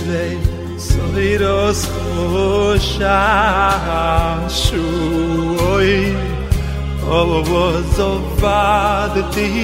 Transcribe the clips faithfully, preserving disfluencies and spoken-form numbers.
soy dos shuoy ovozovadti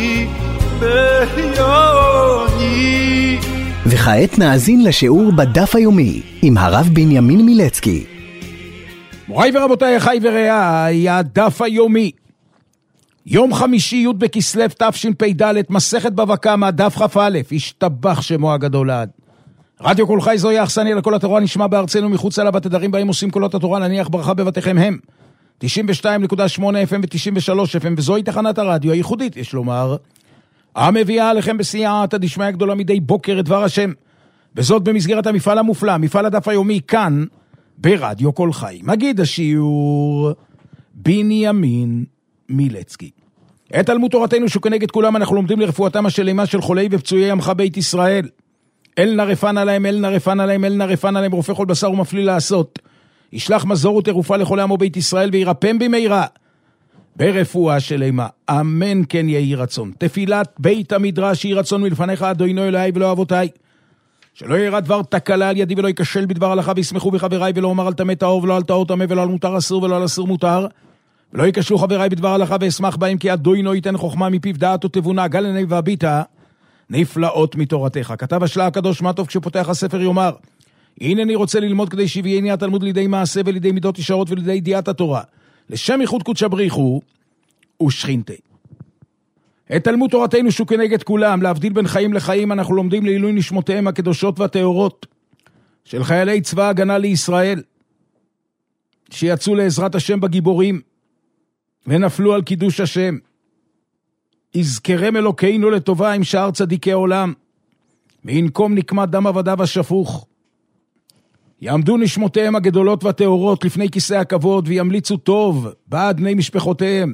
beyoni. וכעת נאזין לשיעור בדף היומי עם הרב בנימין מילצקי. מוריי ורבותיי, אחיי ורעיי, הדף היומי, יום חמישי י' בכסלו תשפ"ד, מסכת בבא קמא, דף כ"א. השתבח שמו הגדול לעד. רדיו כל חי זוהי האכסניה לכל התורה, נשמע בארצנו מחוץ לה בתדרים בהם עושים קולות התורה, להניח ברכה בבתיכם הם תשעים ושתיים נקודה שמונה אף אם ו-תשעים ושלוש אף אם, וזוהי תחנת הרדיו הייחודית, יש לומר, המביאה עליכם בסייעתא דשמיא גדולה מדי בוקר את דבר השם, וזאת במסגרת המפעל המופלא, מפעל הדף היומי, כאן ברדיו כל חי. מגיד השיעור בנימין מילצקי. את תלמוד תורתנו שכנגד כולם אנחנו לומדים לרפואתם השלמה של חולי ופצועי עמך בית ישראל. אל נרפן עליהם, אל נרפן עליהם, אל נרפן עליהם, רופא כל בשר ומפליא לעשות. ישלח מזור ותרופה לכל עמו בית ישראל וירפם במהרה ברפואה שלמה. אמן כן יהי רצון. תפילת בית המדרש יהי רצון מלפניך אדוני אלוהי ולא אבותיי. שלא יראה דבר תקלה על ידי ולא יקשל בדבר הלכה וישמחו בחבריי, ולא אומר על טמא טהור ולא על טהור טמא ולא על מותר אסור ולא על אסור מותר. ולא יקשלו חבריי בדבר הלכה ואשמח בהם, כי אדוני ייתן חוכמה מפיו דעת ותבונה, גל עיני והביטה נפלאות מתורתך. כתב השלה הקדוש מה טוב כשפותח הספר יאמר, הנה אני רוצה ללמוד כדי שיביאני התלמוד לידי מעשה ולידי מידות ישרות ולידי ידיעת התורה, לשם ייחוד קודש בריחו ושכינתי. את תלמוד תורתנו שכנגד כולם, להבדיל בין חיים לחיים, אנחנו לומדים לעילוי נשמותיהם הקדושות והטהורות של חיילי צבא הגנה לישראל, שיצאו לעזרת השם בגיבורים ונפלו על קידוש השם. יזכרם אלוקינו לטובה עם שאר צדיקי עולם, וינקום נקמת דם עבדיו השפוך. יעמדו נשמותיהם הגדולות והטהורות לפני כיסא הכבוד, וימליצו טוב בעד בני משפחותיהם,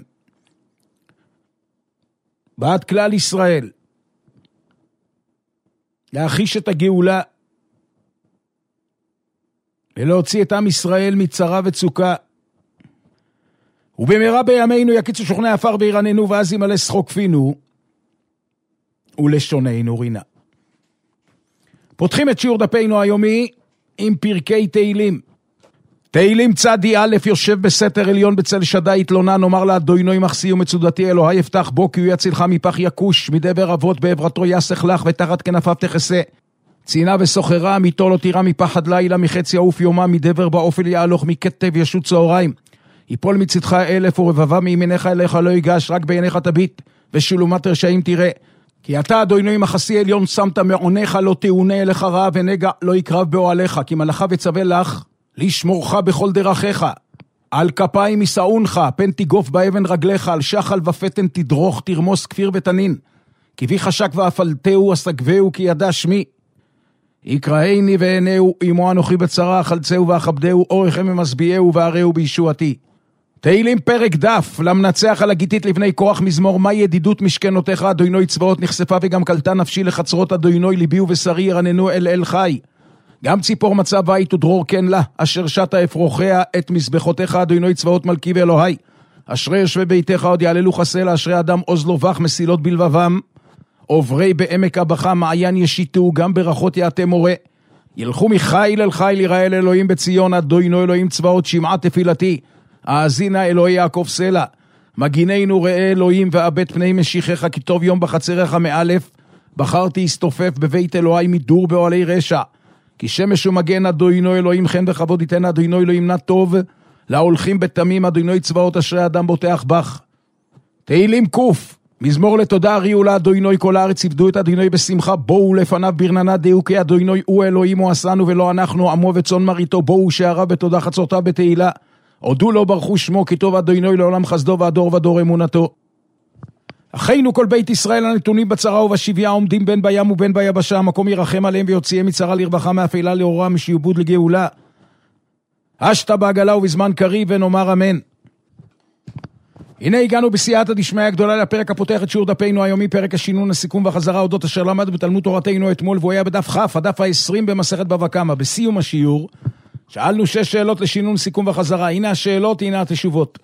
בעד כלל ישראל, להחיש את הגאולה, ולהוציא את עם ישראל מצרה וצוקה. ובמהרה בימינו יקיצו שוכני עפר וירננו, ואז ימלא שחוק פינו ולשוננו רינה. פותחים את שיעור דפנו היומי עם פרקי תהילים. תהילים צדי א', יושב בסתר עליון בצל שדי יתלונן, אומר לה אדוני מחסי ומצודתי אלוהי יפתח בו, כי הוא יצילך מפח יקוש, מדבר אבות בעברתו יסך לך, ותחת כנפיו תכסה. צינה וסוחרה, מיתו לא תירא מפחד לילה, מחץ יעוף יומה, מדבר באופל יהלוך, מכתב ישות צהריים. יפול מצדך אלף ורבבה מימינך אליך לא ייגש, רק בעיניך תביט, ושולומת רשעים תראה. כי אתה אדוני מחסי עליון שמת מעונך, לא תאונה אליך רע ונגע לא יקרב באוהליך, כי מלאכה וצווה לך לשמורך בכל דרכיך. על כפיים יסעונך, פן תיגוף באבן רגליך, על שחל ופתן תדרוך, תרמוס כפיר ותנין. כי בי חשק ואפלתהו, אסגבהו, כי ידע שמי. יקראיני ועינהו, עמו אנוכי בצרה, חלצהו ואכבדהו, אורכם ומשביעהו והראהו בישועתי. תהילים פרק דף, למנצח על הגיתית לבני כוח מזמור, מה ידידות משכנותיך, אדוני צבאות נחשפה וגם קלטה נפשי לחצרות, אדוני ליבי ובשרי ירננו אל אל חי. גם ציפור מצא בית ודרור כן לה, אשר שתה אפרוחיה את מזבחותיך, אדוני צבאות מלכי ואלוהי. אשרי יושבי ביתך עוד יעללו חסלה, אשרי אדם עוז לו בך מסילות בלבבם, עוברי בעמק הבכה מעיין ישיתו, גם ברכות יעתה מורה. ילכו מחיל אל חיל יראה אל אלוהים בציון, אדוני אלוהים צבאות שמעה תפילתי. האזינה אלוהי יעקב סלע, מגיננו ראה אלוהים ואבט פני משיחך, כי טוב יום בחצריך מאלף, בחרתי אסתופף בבית אלוהי מדור באוהלי רשע, כי שמש ומגן אדוני אלוהים חן וכבוד ייתן, אדוני אלוהים נא טוב, להולכים בתמים, אדוני צבאות אשרי אדם בוטח בך. תהילים קוף, מזמור לתודה הריעו לאדוני כל הארץ, עבדו את אדוני בשמחה, בואו לפניו ברננה דהו, כי אדוני הוא אלוהים הוא עשנו ולא אנחנו, עמו וצאן מרעיתו, בואו שעריו בתודה חצרותיו בתהילה. הודו לו ברכו שמו, כי טוב אדוני לעולם חסדו והדור ודור אמונתו. אחינו כל בית ישראל הנתונים בצרה ובשביה, עומדים בין בים ובין ביבשה, המקום ירחם עליהם ויוציאם מצרה לרווחה, מאפלה לאורה, משיעבוד לגאולה. אשתה בעגלה ובזמן קריב ונאמר אמן. הנה הגענו בסייעתא דשמיא הגדולה לפרק הפותח את שיעור דפנו היומי, פרק השינון, הסיכום והחזרה אודות אשר למד בתלמוד תורתנו אתמול, והוא היה בדף כ', הדף ה-עשרים במסכת בבא קמא. בסיום השיעור שאלנו שש שאלות לשינון, סיכום וחזרה. הנה השאלות, הנה התשובות.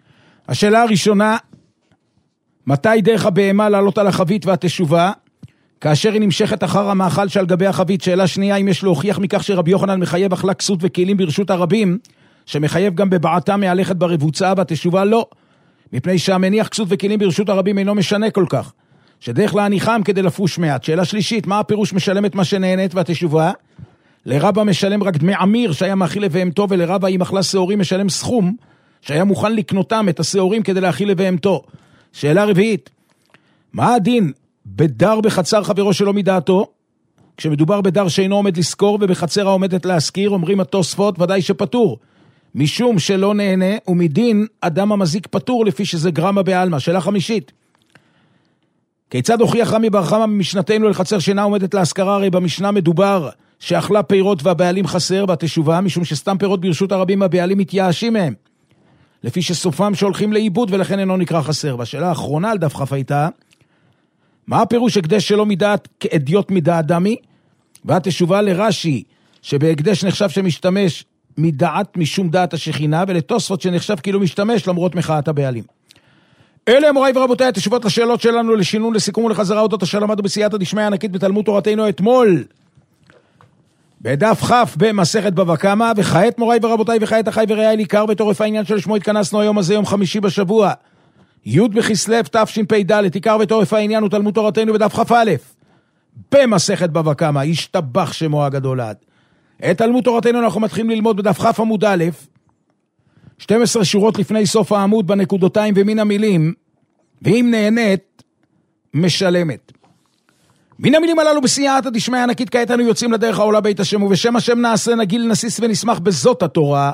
השאלה הראשונה, מתי דרך הבהמה לעלות על החבית והתשובה? כאשר היא נמשכת אחר המאכל שעל גבי החבית. שאלה שנייה, אם יש להוכיח מכך שרבי יוחנן מחייב אכלה כסות וכלים ברשות הרבים, שמחייב גם בבעתה מהלכת ברבוצה, בתשובה לא, מפני שהמניח כסות וכלים ברשות הרבים אינו משנה כל כך, שדרך להניחם כדי לפוש מעט. שאלה שלישית, מה הפירוש משלם את מה שנהנית? והתשובה, לרבא משלם רק דמי עמיר שהיה מאכיל לבהמתו, ולרבא אם אכלה שעורים משלם סכום שהיה מוכן לקנותם את השעורים כדי להאכיל לבהמתו. שאלה רביעית, מה הדין בדר בחצר חברו שלו מדעתו? כשמדובר בדר שאינו עומד לזכור ובחצר העומדת להזכיר, אומרים התוספות ודאי שפטור, משום שלא נהנה, ומדין אדם המזיק פטור לפי שזה גרמה בעלמא. שאלה חמישית, כיצד הוכיח רמי בר חמא ממשנתנו לחצר שאינה עומדת להשכרה? הרי במשנה מדובר שאכלה פירות והבעלים חסר. והתשובה, משום שסתם פירות ברשות הרבים הבעלים מתייאשים מהם, לפי שסופם שהולכים לאיבוד ולכן אינו נקרא חסר. והשאלה האחרונה על דף כף הייתה, מה הפירוש הקדש שלא מדעת כאדיוט מדעת דמי? והתשובה לרש"י, שבהקדש נחשב שמשתמש מדעת משום דעת השכינה, ולתוספות שנחשב כאילו משתמש למרות מחאת הבעלים. אלה מוריי ורבותיי, התשובות לשאלות שלנו לשינון, לסיכום ולחזרה אודות אשר למדנו בסייעתא דשמיא ענקית בתלמוד תורתנו אתמול בדף כ' במסכת בבא קמא. וכעת מוריי ורבותיי, וכעת אחיי ורעיי, עיקר בתורף העניין שלשמו התכנסנו היום הזה, יום חמישי בשבוע, י' בכסלו תשפ"ד. עיקר בתורף העניין הוא תלמוד תורתנו בדף כ"א במסכת בבא קמא, ישתבח שמו הגדול עד. את תלמוד תורתנו אנחנו מתחילים ללמוד בדף כ' עמוד א', שתים עשרה שורות לפני סוף העמוד, בנקודותיים ומן המילים, ואם נהנית משלמת. מן המילים הללו בסייעתא דשמיא ענקית, כעת אנו יוצאים לדרך העולה בית השם, ובשם השם נעשה נגיל נסיס ונשמח בזאת התורה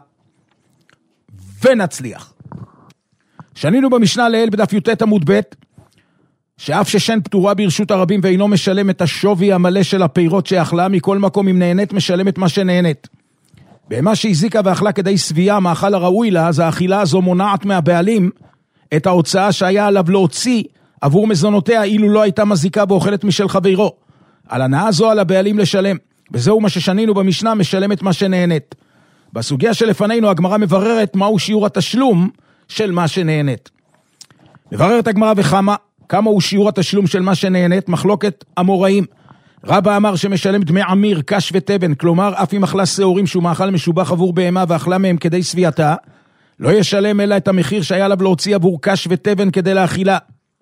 ונצליח. שנינו במשנה לעיל בדף י"ט עמוד ב', שאף ששן פטורה ברשות הרבים ואינו משלם את השווי המלא של הפירות שאכלה, מכל מקום אם נהנית משלמת מה שנהנית. במה שהזיקה ואכלה כדי סבייה מאכל הראוי לה, אז האכילה הזו מונעת מהבעלים את ההוצאה שהיה עליו להוציא עבור מזונותיה, אילו לא הייתה מזיקה ואוכלת משל חברו. על הנאה זו על הבעלים לשלם, וזהו מה ששנינו במשנה, משלמת מה שנהנית. בסוגיה שלפנינו הגמרא מבררת מהו שיעור התשלום של מה שנהנית. מבררת הגמרא וכמה, כמה הוא שיעור התשלום של מה שנהנית? מחלוקת אמוראים. רבא אמר שמשלם דמי עמיר, קש ותבן, כלומר אף אם אכלה שעורים שהוא מאכל משובח עבור בהמה ואכלה מהם כדי סבייתה, לא ישלם אלא את המחיר שהיה עליו להוציא עבור קש ותבן כדי להאכילה.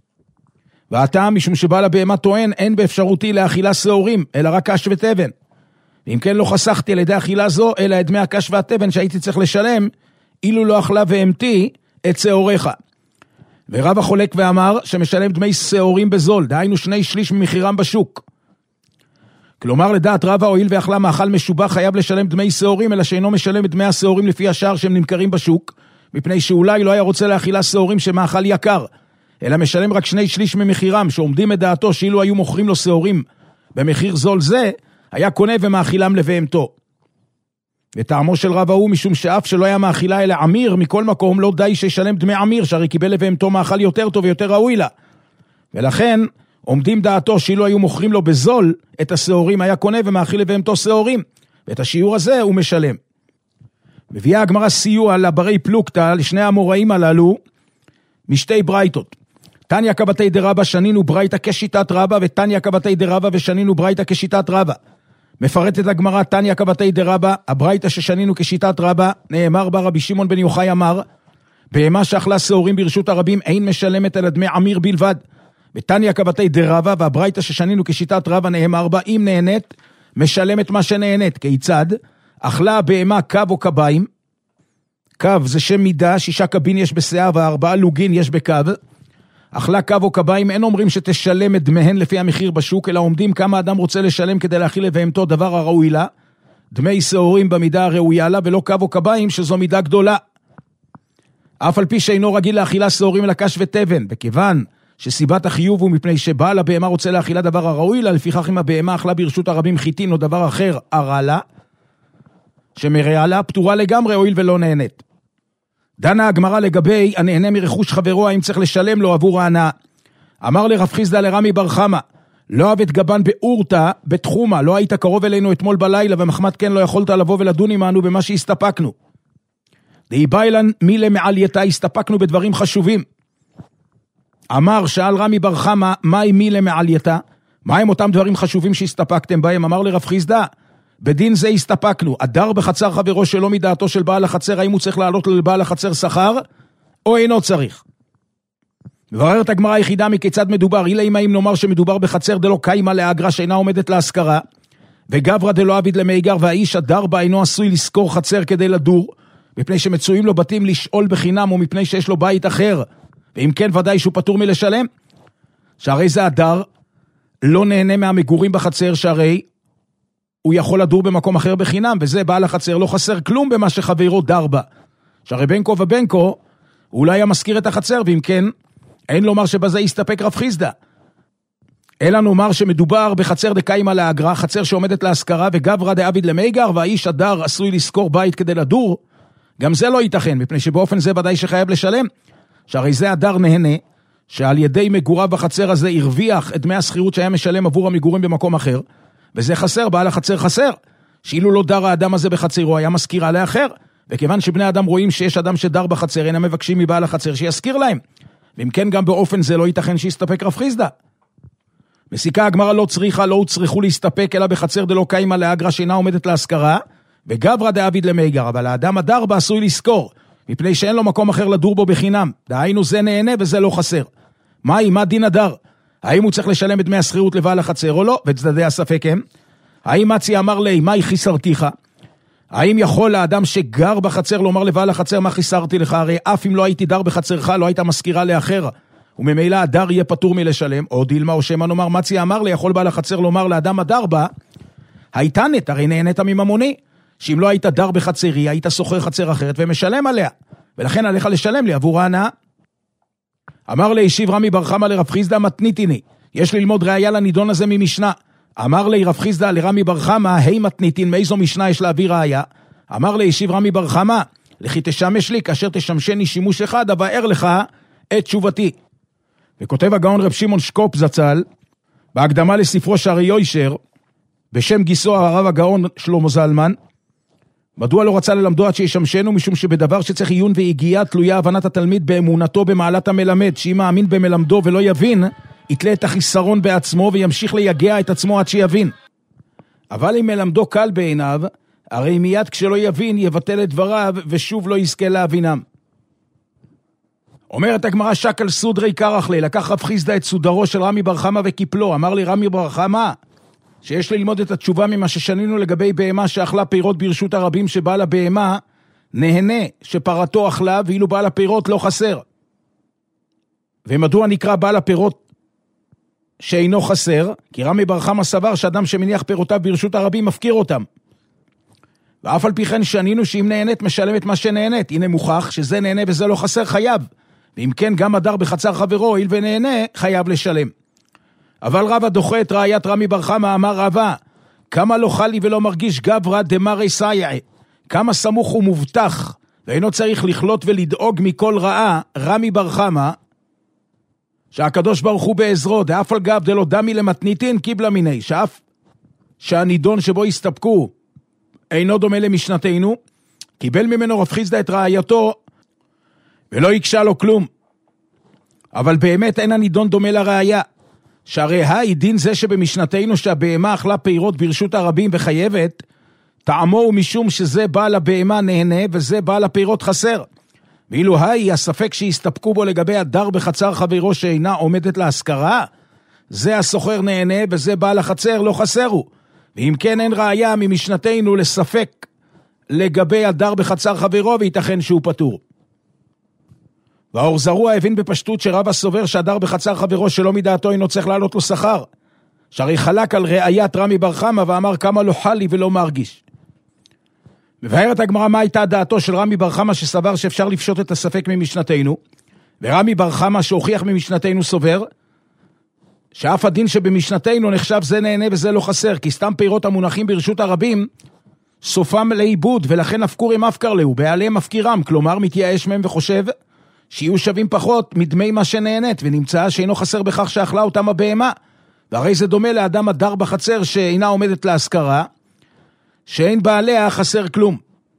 והטעם משום שבעל הבהמה טוען אין באפשרותי להאכילה שעורים אלא רק קש ותבן, ואם כן לא חסכתי על ידי אכילה זו אלא את דמי הקש והתבן שהייתי צריך לשלם אילו לא אכלה והמתי את שעוריך. ורבא חולק ואמר שמשלם דמי שעורים בזול, דהיינו שני שליש ממחירם בשוק. כלומר לדעת רבא, הואיל ואכלה מאכל משובח חייב לשלם דמי שעורים, אלא שאינו משלם את דמי השעורים לפי השער שהם נמכרים בשוק, מפני שאולי לא היה רוצה להאכילה שעורים שמאכל יקר, אלא משלם רק שני שליש ממחירם, שעומדים את דעתו שאילו היו מוכרים לו שעורים במחיר זול זה, היה קונה ומאכילם לבהמתו. וטעמו של רבא הוא משום שאף שלא היה מאכילה אלא עמיר, מכל מקום לא די שישלם דמי עמיר, שהרי קיבל לבהמתו מאכל יותר טוב ויותר ראוי לה. ולכן עומדים דעתו שאילו היו מוכרים לו בזול את השעורים, היה קונה ומאכיל לבהמתו שעורים, ואת השיעור הזה הוא משלם. מביאה הגמרא סיוע לברי פלוגתא לשני האמוראים הללו משתי ברייתות. תניא כבתי דרבא שנינו ברייתא כשיטת רבא, ותניא כבתי דרבא ושנינו ברייתא כשיטת רבא. מפרטת הגמרא, תניא כבתי דרבא, הברייתא ששנינו כשיטת רבא, נאמר בה רבי שמעון בן יוחאי אמר, בהמה שאכלה שעורים ברשות הרבים אין משלמת אלא דמי עמיר בלבד. ותניא כבתי דרבא, והברייתא ששנינו כשיטת רבא, נאמר בה אם נהנית משלמת מה שנהנית. כיצד? אכלה בהמה קו או קביים, קו זה שם מידה, שישה קבין יש בשיער וארבעה לוגין יש בקו. אכלה קו או קביים, אין אומרים שתשלם את דמיהן לפי המחיר בשוק, אלא עומדים כמה אדם רוצה לשלם כדי להאכיל לבהמתו דבר הראוי לה, דמי שעורים במידה הראויה לה, ולא קו או קביים שזו מידה גדולה. אף על פי שאינו רגיל להאכילה שעורים אלא קש ותבן, וכיוון שסיבת החיוב הוא מפני שבעל הבהמה רוצה להאכילה דבר הראוי לה, לפיכך אם הבהמה אכלה ברשות הרבים חיטין או דבר אחר הרע לה, שמראה לה, פטורה לגמרי הואיל ולא נהנית. דנה הגמרא לגבי הנהנה מרכוש חברו, האם צריך לשלם לו עבור ההנאה. אמר לרב חיסדא לרמי בר חמא, לא אבד גבן באורתא בתחומה, לא היית קרוב אלינו אתמול בלילה, ומחמת כן לא יכולת לבוא ולדון עמנו במה שהסתפקנו. דהי באילן מילה מעלייתה, הסתפקנו בדברים חשובים. אמר, שאל רמי בר חמא, מהי מילה מעלייתה? מה הם אותם דברים חשובים שהסתפקתם בהם? אמר לרב חיסדא, בדין זה הסתפקנו, הדר בחצר חברו שלא מדעתו של בעל החצר, האם הוא צריך לעלות לבעל החצר שכר, או אינו צריך? מבררת הגמרא היחידה מכיצד מדובר, אילה אם האם נאמר שמדובר בחצר דלא קיימה לאגרה שאינה עומדת להשכרה, וגברא דלא עביד למאיגר, והאיש הדר בה אינו עשוי לשכור חצר כדי לדור, מפני שמצויים לו בתים לשאול בחינם, או מפני שיש לו בית אחר, ואם כן ודאי שהוא פטור מלשלם, שהרי זה הדר לא נהנה מהמגורים בחצר, שהרי הוא יכול לדור במקום אחר בחינם, וזה בעל החצר לא חסר כלום במה שחברו דר בה, שהרי בנקו ובנקו אולי היה מזכיר את החצר, ואם כן אין לומר שבזה יסתפק רב חיסדא, אלא נאמר שמדובר בחצר דקיימה לאגרה, חצר שעומדת להשכרה, וגברא דעביד למאיגר, והאיש הדר עשוי לשכור בית כדי לדור, גם זה לא ייתכן, מפני שבאופן זה ודאי שחייב לשלם, שהרי זה הדר נהנה, שעל ידי מגוריו בחצר הזה הרוויח את דמי השכירות שהיה משלם עבור המגורים במקום אחר, וזה חסר, בעל החצר חסר, שאילו לא דר האדם הזה בחצרו, היה מזכירה לאחר, וכיוון שבני אדם רואים שיש אדם שדר בחצר, אינם מבקשים מבעל החצר שיזכיר להם, ואם כן גם באופן זה לא ייתכן שיסתפק רב חיסדא. מסיקה הגמרא לא צריכה, לא צריכו להסתפק, אלא בחצר דלא קיימה לאגרה שאינה עומדת להשכרה, וגברא דעביד למאיגר, אבל האדם הדר בה עשוי לזכור, מפני שאין לו מקום אחר לדור בו בחינם, דהיינו זה נהנה וזה לא חסר. מהי, מה דין הדר? האם הוא צריך לשלם את דמי השכירות לבעל החצר או לא? וצדדי הספק הם. האם מצי אמר לי, מהי חיסרתיך? האם יכול האדם שגר בחצר לומר לבעל החצר, מה חיסרתי לך? הרי אף אם לא הייתי דר בחצרך, לא היית מזכירה לאחר, וממילא הדר יהיה פטור מלשלם, או דילמה או שמה נאמר, מצי אמר לי, יכול בעל החצר לומר לאדם הדר בה, הייתה נת, הרי נהנית מממוני, שאם לא היית דר בחצרי, היית סוחר חצר אחרת ומשלם עליה, ולכן עליך לשלם לי עבור ההנאה. אמר לי, השיב רמי בר חמא לרב חיסדא, מתניתיני, יש ללמוד ראיה לנידון הזה ממשנה. אמר לי רב חיסדא לרמי בר חמא, היי מתניתין, מאיזו משנה יש להביא ראיה? אמר לי, השיב רמי בר חמא, לכי תשמש לי, כאשר תשמשני שימוש אחד, אבאר לך את תשובתי. וכותב הגאון רב שמעון שקופ זצ"ל, בהקדמה לספרו שערי יושר, בשם גיסו הרב הגאון שלמה זלמן, מדוע לא רצה ללמדו עד שישמשנו? משום שבדבר שצריך עיון והגיעה תלויה הבנת התלמיד באמונתו במעלת המלמד, שאם מאמין במלמדו ולא יבין, יתלה את החיסרון בעצמו וימשיך ליגע את עצמו עד שיבין. אבל אם מלמדו קל בעיניו, הרי מיד כשלא יבין יבטל את דבריו ושוב לא יזכה להבינם. אומרת הגמרא, שקל סודרי קרח לי, לקח רב חיסדא את סודרו של רמי בר חמא וקיפלו. אמר לי רמי בר חמא, שיש ללמוד את התשובה ממה ששנינו לגבי בהמה שאכלה פירות ברשות הרבים, שבעל הבהמה נהנה שפרתו אכלה, ואילו בעל הפירות לא חסר. ומדוע נקרא בעל הפירות שאינו חסר? כי רמי בר חמא סבר שאדם שמניח פירותיו ברשות הרבים מפקיר אותם. ואף על פי כן שנינו שאם נהנית משלם את מה שנהנית. הנה מוכח שזה נהנה וזה לא חסר, חייב. ואם כן גם הדר בחצר חברו, הואיל ונהנה, חייב לשלם. אבל רבא דוחה את ראיית רמי בר חמא, אמר רבא, כמה לא חלי ולא מרגיש גברא דמרי סייע, כמה סמוך ומובטח, ואינו צריך לכלות ולדאוג מכל רעה, רמי בר חמא, שהקדוש ברוך הוא בעזרו, דאף על גב דלא דמי למתניתין קיבלה מיני, שאף שהנידון שבו הסתפקו, אינו דומה למשנתנו, קיבל ממנו רב חיסדא את ראייתו, ולא יקשה לו כלום. אבל באמת אין הנידון דומה לראיה, שהרי היי דין זה שבמשנתנו שהבהמה אכלה פירות ברשות הרבים וחייבת, טעמו הוא משום שזה בעל הבהמה נהנה וזה בעל הפירות חסר. ואילו היי הספק שהסתפקו בו לגבי הדר בחצר חברו שאינה עומדת להשכרה, זה הסוחר נהנה וזה בעל החצר לא חסרו. ואם כן אין ראיה ממשנתנו לספק לגבי הדר בחצר חברו, וייתכן שהוא פטור. והאור זרוע הבין בפשטות שרבא סובר שהדר בחצר חברו שלא מדעתו אינו צריך לעלות לו שכר, שהרי חלק על ראיית רמי בר חמא ואמר כמה לא חלי ולא מרגיש. מבארת הגמרא מה הייתה דעתו של רמי בר חמא שסבר שאפשר לפשוט את הספק ממשנתנו, ורמי בר חמא שהוכיח ממשנתנו סובר שאף הדין שבמשנתנו נחשב זה נהנה וזה לא חסר, כי סתם פירות המונחים ברשות הרבים סופם לאיבוד, ולכן הפקורים אפקר להו, בעליהם מפקירם, כלומר מתייאש מהם וחושב שיהיו שווים פחות מדמי מה שנהנית, ונמצא שאינו חסר בכך שאכלה אותם הבהמה. והרי זה דומה לאדם הדר בחצר שאינה עומדת להשכרה, שאין בעליה חסר כלום.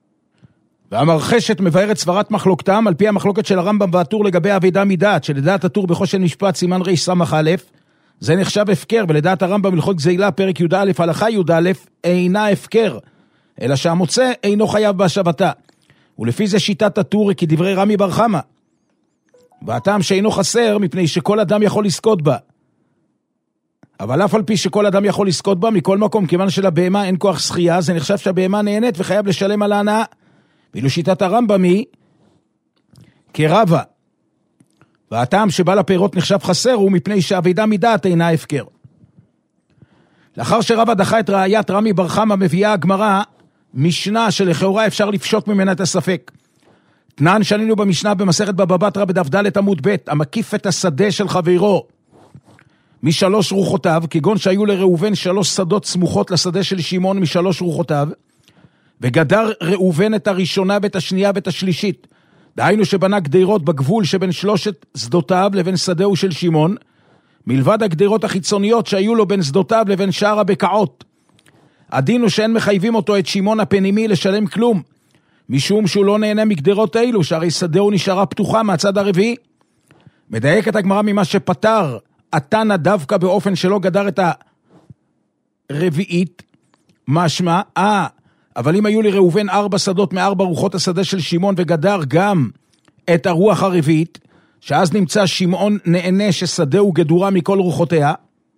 והמרחשת מבארת סברת מחלוקתם, על פי המחלוקת של הרמב"ם והטור לגבי אבידה מדעת, שלדעת הטור בחושן משפט סימן ר' סמך א', זה נחשב הפקר, ולדעת הרמב"ם הלכות גזילה, פרק י"א, הלכה י"א, אינה הפקר, אלא שהמוצא אינו חייב בהשבתה. ולפי זה שיטת הטור כדברי רמי בר חמא. והטעם שאינו חסר, מפני שכל אדם יכול לזכות בה. אבל אף על פי שכל אדם יכול לזכות בה, מכל מקום, כיוון שלבהמה אין כוח שחייה, זה נחשב שהבהמה נהנית וחייב לשלם על ההנאה. ואילו שיטת הרמב"ם היא כרבה. והטעם שבא לפירות נחשב חסר הוא מפני שהאבידה מדעת אינה הפקר. לאחר שרבה דחה את ראיית רמי בר חמא, מביאה הגמרא משנה שלכאורה אפשר לפשוט ממנה את הספק. תנן שנינו במשנה במסכת בבא בתרא בדף ד' עמוד ב', המקיף את השדה של חברו משלוש רוחותיו, כגון שהיו לראובן שלוש שדות סמוכות לשדה של שמעון משלוש רוחותיו, וגדר ראובן את הראשונה ואת השנייה ואת השלישית. דהיינו שבנה גדרות בגבול שבין שלושת שדותיו לבין שדהו של שמעון, מלבד הגדרות החיצוניות שהיו לו בין שדותיו לבין שאר הבקעות. הדין הוא שאין מחייבים אותו את שמעון הפנימי לשלם כלום, משום שהוא לא נהנה מגדרות אלו, שהרי שדהו נשארה פתוחה מהצד הרביעי. מדייקת הגמרא ממה שפטר התנא דווקא באופן שלא גדר את הרביעית, משמע, אה, אבל אם היו לראובן ארבע שדות מארבע רוחות השדה של שמעון, וגדר גם את הרוח הרביעית, שאז נמצא שמעון נהנה ששדהו גדורה מכל רוחותיה,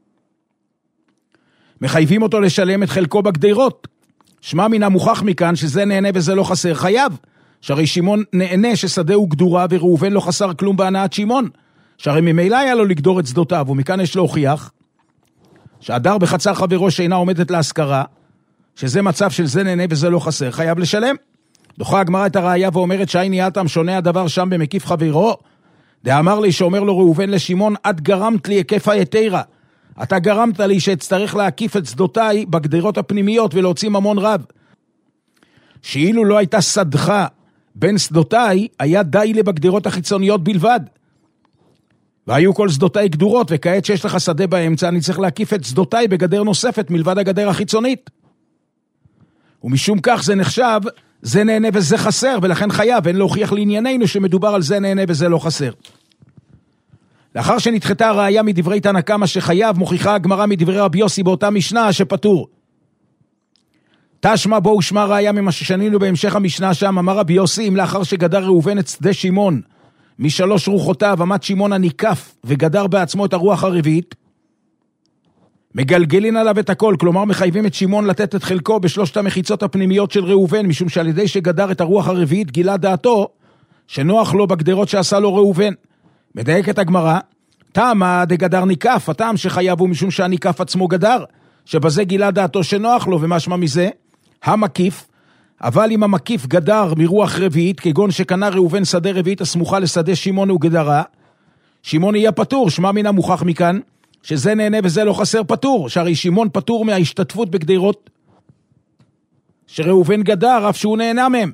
מחייבים אותו לשלם את חלקו בגדרות. שמע מן המוכח מכאן שזה נהנה וזה לא חסר, חייב. שהרי שמעון נהנה ששדהו גדורה וראובן לא חסר כלום בהנאת שמעון. שהרי ממילא היה לו לגדור את שדותיו, ומכאן יש להוכיח שהדר בחצר חברו שאינה עומדת להשכרה, שזה מצב של זה נהנה וזה לא חסר, חייב לשלם. דוחה הגמרא את הראיה ואומרת שהייני התם שונה הדבר שם במקיף חברו. דאמר לי שאומר לו ראובן לשמעון, את גרמת לי היקף היתרה. אתה גרמת לי שאצטרך להקיף את שדותיי בגדרות הפנימיות ולהוציא ממון רב. שאילו לא הייתה סדך בין שדותיי, היה די לי בגדרות החיצוניות בלבד. והיו כל שדותיי גדורות, וכעת שיש לך שדה באמצע, אני צריך להקיף את שדותיי בגדר נוספת מלבד הגדר החיצונית. ומשום כך זה נחשב, זה נהנה וזה חסר, ולכן חייב, אין להוכיח לענייננו שמדובר על זה נהנה וזה לא חסר. לאחר שנדחתה הראיה מדברי תנא קמא שחייב, מוכיחה הגמרא מדברי רבי יוסי באותה משנה שפטור. תשמע בו ושמע ראיה ממה ששנינו בהמשך המשנה שם, אמר רבי יוסי, אם לאחר שגדר ראובן את שדה שמעון משלוש רוחותיו, עמד שמעון הניקף וגדר בעצמו את הרוח הרביעית, מגלגלין עליו את הכל, כלומר מחייבים את שמעון לתת את חלקו בשלושת המחיצות הפנימיות של ראובן, משום שעל ידי שגדר את הרוח הרביעית גילה דעתו שנוח לו בגדרות שעשה לו ראובן. מדייק את הגמרא, טעמה דגדר ניקף, הטעם שחייב הוא משום שהניקף עצמו גדר, שבזה גילה דעתו שנוח לו, ומשמע מזה, המקיף, אבל אם המקיף גדר מרוח רביעית, כגון שקנה ראובן שדה רביעית הסמוכה לשדה שמעון וגדרה, שמעון יהיה פטור, שמע מן המוכח מכאן, שזה נהנה וזה לא חסר פטור, שהרי שמעון פטור מההשתתפות בגדרות שראובן גדר, אף שהוא נהנה מהם.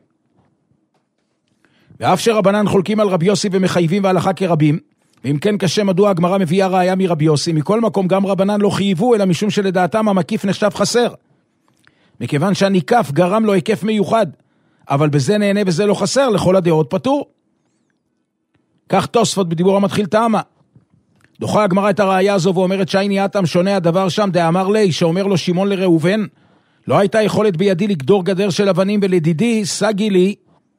ואף שרבנן חולקים על רבי יוסי ומחייבים והלכה כרבים, ואם כן קשה מדוע הגמרא מביאה ראיה מרבי יוסי, מכל מקום גם רבנן לא חייבו, אלא משום שלדעתם המקיף נחשב חסר. מכיוון שהניקף גרם לו היקף מיוחד, אבל בזה נהנה וזה לא חסר, לכל הדעות פטור. כך תוספות בדיבור המתחיל טעמה. דוחה הגמרא את הראיה הזו ואומרת שהייני התם שונה הדבר שם, דאמר לי, שאומר לו שמעון לראובן, לא הייתה יכולת בידי לגדור גדר של אבנים, ולדידי סגי לי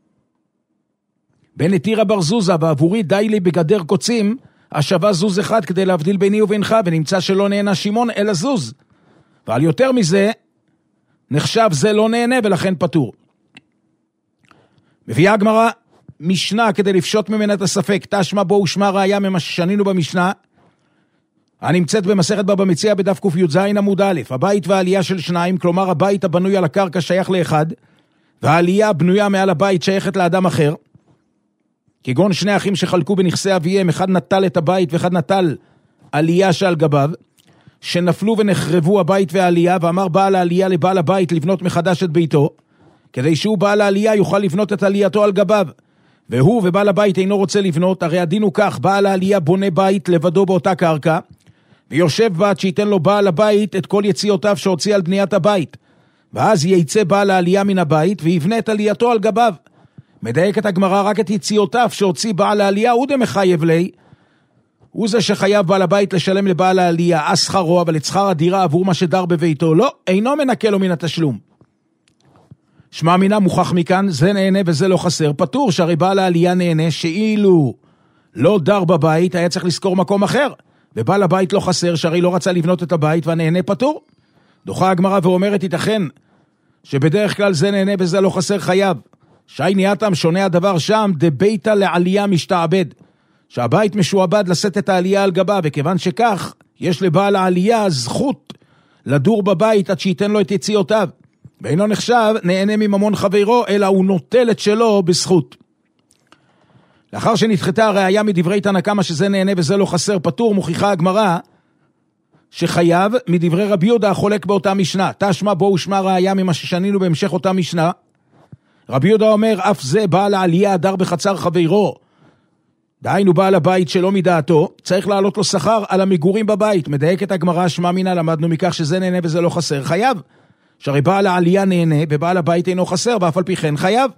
בין התירה בר זוזה, ועבורי די לי בגדר קוצים, השווה זוז אחד כדי להבדיל ביני ובינך, ונמצא שלא נהנה שמעון אלא זוז. ועל יותר מזה, נחשב זה לא נהנה ולכן פטור. מביאה הגמרא משנה כדי לפשוט ממנה את הספק, תשמע בו ושמע ראיה ממה ששנינו במשנה, הנמצאת במסכת בבא מציעא בדף ק"ז עמוד א', הבית והעלייה של שניים, כלומר הבית הבנוי על הקרקע שייך לאחד, והעלייה הבנויה מעל הבית שייכת לאדם אחר, כגון שני אחים שחלקו בנכסי אביהם, אחד נטל את הבית ואחד נטל עלייה שעל גביו, שנפלו ונחרבו הבית והעלייה, ואמר בעל העלייה לבעל הבית לבנות מחדש את ביתו, כדי שהוא בעל העלייה יוכל לבנות את עלייתו על גביו, והוא ובעל הבית אינו רוצה לבנות, הרי הדין הוא כך, בעל העלייה בונה בית לבדו באותה קרקע, ויושב בה שייתן לו בעל הבית את כל יציאותיו שהוציא על בניית הבית, ואז ייצא בעל העלייה מן הבית ויבנה את עלייתו על גביו. מדייק את הגמרא, רק את יציאותיו שהוציא בעל העלייה הוא דמחייב לי, הוא זה שחייב בעל הבית לשלם לבעל העלייה שכרו, אבל את שכר הדירה עבור מה שדר בביתו, לא, אינו מנקה לו מן התשלום. שמע מינה מוכח מכאן, זה נהנה וזה לא חסר, פטור, שהרי בעל העלייה נהנה, שאילו לא דר בבית, היה צריך לזכור מקום אחר, ובעל הבית לא חסר, שהרי לא רצה לבנות את הבית, והנהנה פטור. דוחה הגמרא ואומרת, ייתכן, שבדרך כלל זה נהנה וזה לא חסר חייב. שי ניאתם שונה הדבר שם, דביתה לעלייה משתעבד. שהבית משועבד לשאת את העלייה על גבה, וכיוון שכך, יש לבעל העלייה זכות לדור בבית עד שייתן לו את יציאותיו. ואינו נחשב נהנה מממון חברו, אלא הוא נוטל את שלו בזכות. לאחר שנדחתה הראיה מדברי תנא קמא שזה נהנה וזה לא חסר פטור, מוכיחה הגמרא שחייב מדברי רבי יהודה החולק באותה משנה. תשמע בו ושמע ראיה ממה ששנינו בהמשך אותה משנה. רבי יהודה אומר, אף זה בעל העלייה הדר בחצר חברו, דהיינו בעל הבית שלא מדעתו, צריך לעלות לו שכר על המגורים בבית. מדייק את הגמרא, שמע מינה, למדנו מכך שזה נהנה וזה לא חסר חייב. שהרי בעל העלייה נהנה ובעל הבית אינו חסר, ואף על פי כן חייב.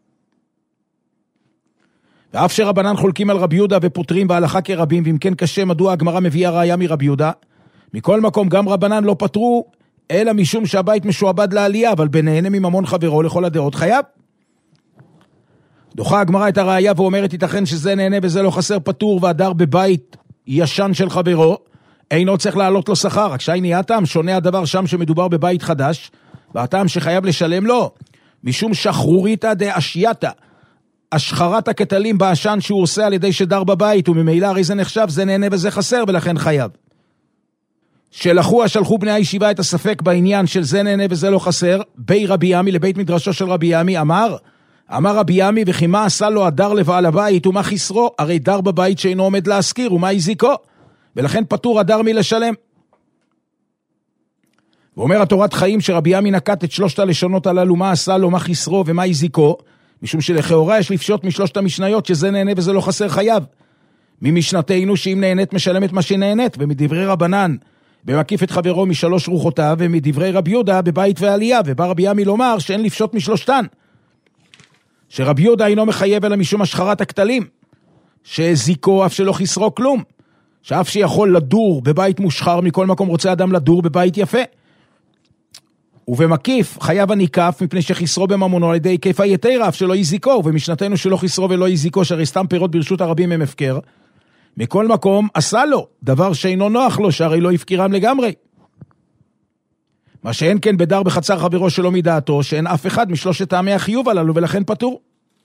ואף שרבנן חולקים על רבי יהודה ופותרים בהלכה כרבים, ואם כן קשה מדוע הגמרא מביאה ראיה מרבי יהודה. מכל מקום גם רבנן לא פתרו, אלא משום שהבית משועבד לעלייה, אבל בנהנה מממון חברו לכל הדעות חייב. דוחה הגמרא את הראיה ואומרת, ייתכן שזה נהנה וזה לא חסר פטור, והדר בבית ישן של חברו, אינו צריך לעלות לו שכר. רק שי ניאתם שונה הדבר שם שמדובר בבית חדש, והטעם שחייב לשלם לו, משום שחרוריתא דאשייתא, השחרת הכתלים בעשן שהוא עושה על ידי שדר בבית, וממילא הרי זה נחשב, זה נהנה וזה חסר, ולכן חייב. שלחו השלחו בני הישיבה את הספק בעניין של זה נהנה וזה לא חסר, בי רבי ימי לבית מדרשו של רבי ימי, אמר, אמר רבי ימי, וכי מה עשה לו הדר לבעל הבית, ומה חסרו? הרי דר בבית שאינו עומד להזכיר, ומה הזיקו? ולכן פטור הדר מלשלם. ואומר התורת חיים שרבי ימי נקט את שלושת הלשונות הללו, מה עשה לו, מה חסרו ומה הזיקו, משום שלכאורה יש לפשוט משלושת המשניות שזה נהנה וזה לא חסר חייב. ממשנתנו שאם נהנית משלמת מה שנהנית, ומדברי רבנן במקיף את חברו משלוש רוחותיו, ומדברי רבי יהודה בבית ועלייה, ובא רבי ימי לומר שאין לפשוט משלושתן. שרבי יהודה אינו מחייב אלא משום השחרת הכתלים, שזיקו אף שלא חסרו כלום, שאף שיכול לדור בבית מושחר, מכל מקום רוצה אדם לדור בבית יפה. ובמקיף חייב הניקף מפני שחסרו בממונו על ידי כיפה יתרה אף שלא יזיקו, ובמשנתנו שלא חסרו ולא יזיקו, שהרי סתם פירות ברשות הרבים הם הפקר. מכל מקום עשה לו דבר שאינו נוח לו, שהרי לא יפקירם לגמרי. מה שאין כן בדר בחצר חברו שלא מדעתו, שאין אף אחד משלושת טעמי החיוב הללו, ולכן פטור.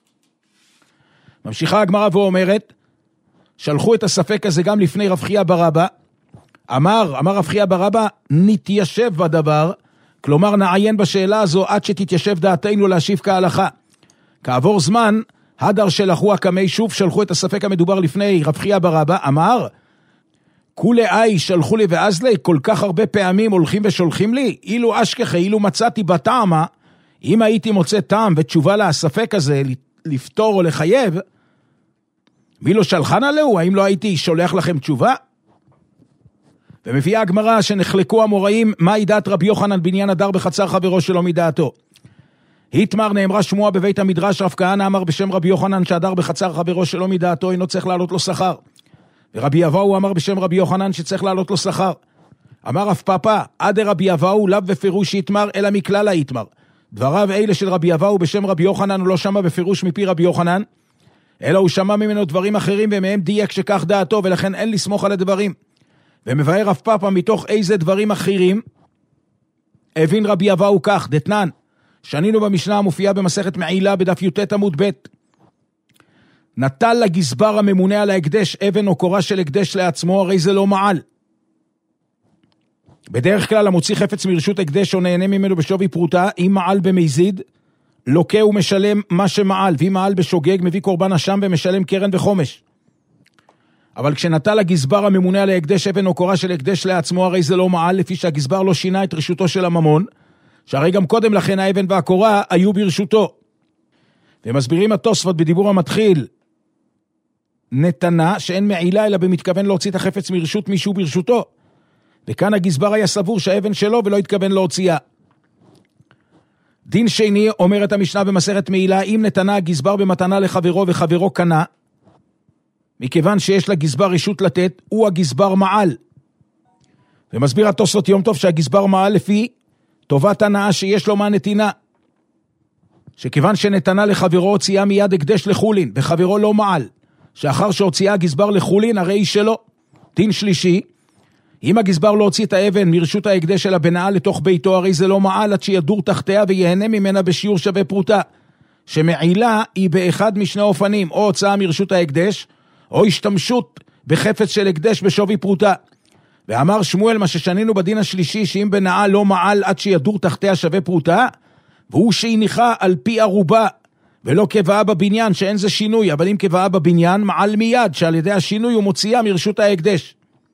ממשיכה הגמרא ואומרת, שלחו את הספק הזה גם לפני רב חייא בר אבא, אמר, אמר רב חייא בר אבא, נתיישב בדבר, כלומר נעיין בשאלה הזו עד שתתיישב דעתנו להשיב כהלכה. כעבור זמן, הדר שלחו הקמי שוב, שלחו את הספק המדובר לפני רב חייא בר אבא, אמר, כולי אי שלחו לי ואז לי, כל כך הרבה פעמים הולכים ושולחים לי, אילו אשכחה, אילו מצאתי בטעמה, אם הייתי מוצא טעם ותשובה לספק הזה, לפתור או לחייב, מי לא שלחן עליהו? האם לא הייתי שולח לכם תשובה? ומביאה הגמרא שנחלקו המוראים, מהי דעת רבי יוחנן בעניין הדר בחצר חברו שלא מדעתו. התמר נאמרה שמועה בבית המדרש, רב כהנא אמר בשם רבי יוחנן שהדר בחצר חברו שלא מדעתו אינו צריך לעלות לו שכר. ורבי אבאו אמר בשם רבי יוחנן שצריך לעלות לו שכר. אמר רב פאפא, עד רבי אבאו לאו בפירוש יתמר אלא מכלל היתמר. דבריו אלה של רבי אבאו בשם רבי יוחנן הוא לא שמע בפירוש מפי רבי יוחנן, אלא הוא שמע ממנו דברים אחרים ומהם דייק שכך דעתו, ולכן אין לסמוך על הדברים. ומבאר רב פאפא מתוך איזה דברים אחרים הבין רבי אבאו כך, דתנן, שנינו במשנה המופיעה במסכת מעילה בדף י"ט עמוד ב', נטל לגזבר הממונה על ההקדש אבן או קורה של הקדש לעצמו, הרי זה לא מעל. בדרך כלל המוציא חפץ מרשות הקדש או נהנה ממנו בשווי פרוטה, אם מעל במזיד, לוקה ומשלם מה שמעל, ואם מעל בשוגג מביא קורבן אשם ומשלם קרן וחומש. אבל כשנטל לגזבר הממונה על ההקדש אבן או קורה של הקדש לעצמו, הרי זה לא מעל, לפי שהגזבר לא שינה את רשותו של הממון, שהרי גם קודם לכן האבן והקורה היו ברשותו. ומסבירים התוספות בדיבור המתחיל, נתנה שאין מעילה אלא במתכוון להוציא את החפץ מרשות מישהו ברשותו. וכאן הגזבר היה סבור שהאבן שלו ולא התכוון להוציאה. דין שני, אומרת המשנה במסכת מעילה, אם נתנה הגזבר במתנה לחברו וחברו קנה, מכיוון שיש לגזבר רשות לתת, הוא הגזבר מעל. ומסביר התוספות יום טוב שהגזבר מעל לפי טובת הנאה שיש לו מהנתינה. שכיוון שנתנה לחברו הוציאה מיד הקדש לחולין, וחברו לא מעל. שאחר שהוציאה הגזבר לחולין, הרי היא שלו. דין שלישי, אם הגזבר לא הוציא את האבן מרשות ההקדש שלה בנאה לתוך ביתו, הרי זה לא מעל עד שידור תחתיה ויהנה ממנה בשיעור שווה פרוטה. שמעילה היא באחד משני אופנים, או הוצאה מרשות ההקדש, או השתמשות בחפץ של הקדש בשווי פרוטה. ואמר שמואל מה ששנינו בדין השלישי, שאם בנאה לא מעל עד שידור תחתיה שווה פרוטה, והוא שהניחה על פי ערובה, ולא כבאה בבניין שאין זה שינוי, אבל אם כבאה בבניין מעל מיד, שעל ידי השינוי הוא מוציאה מרשות ההקדש.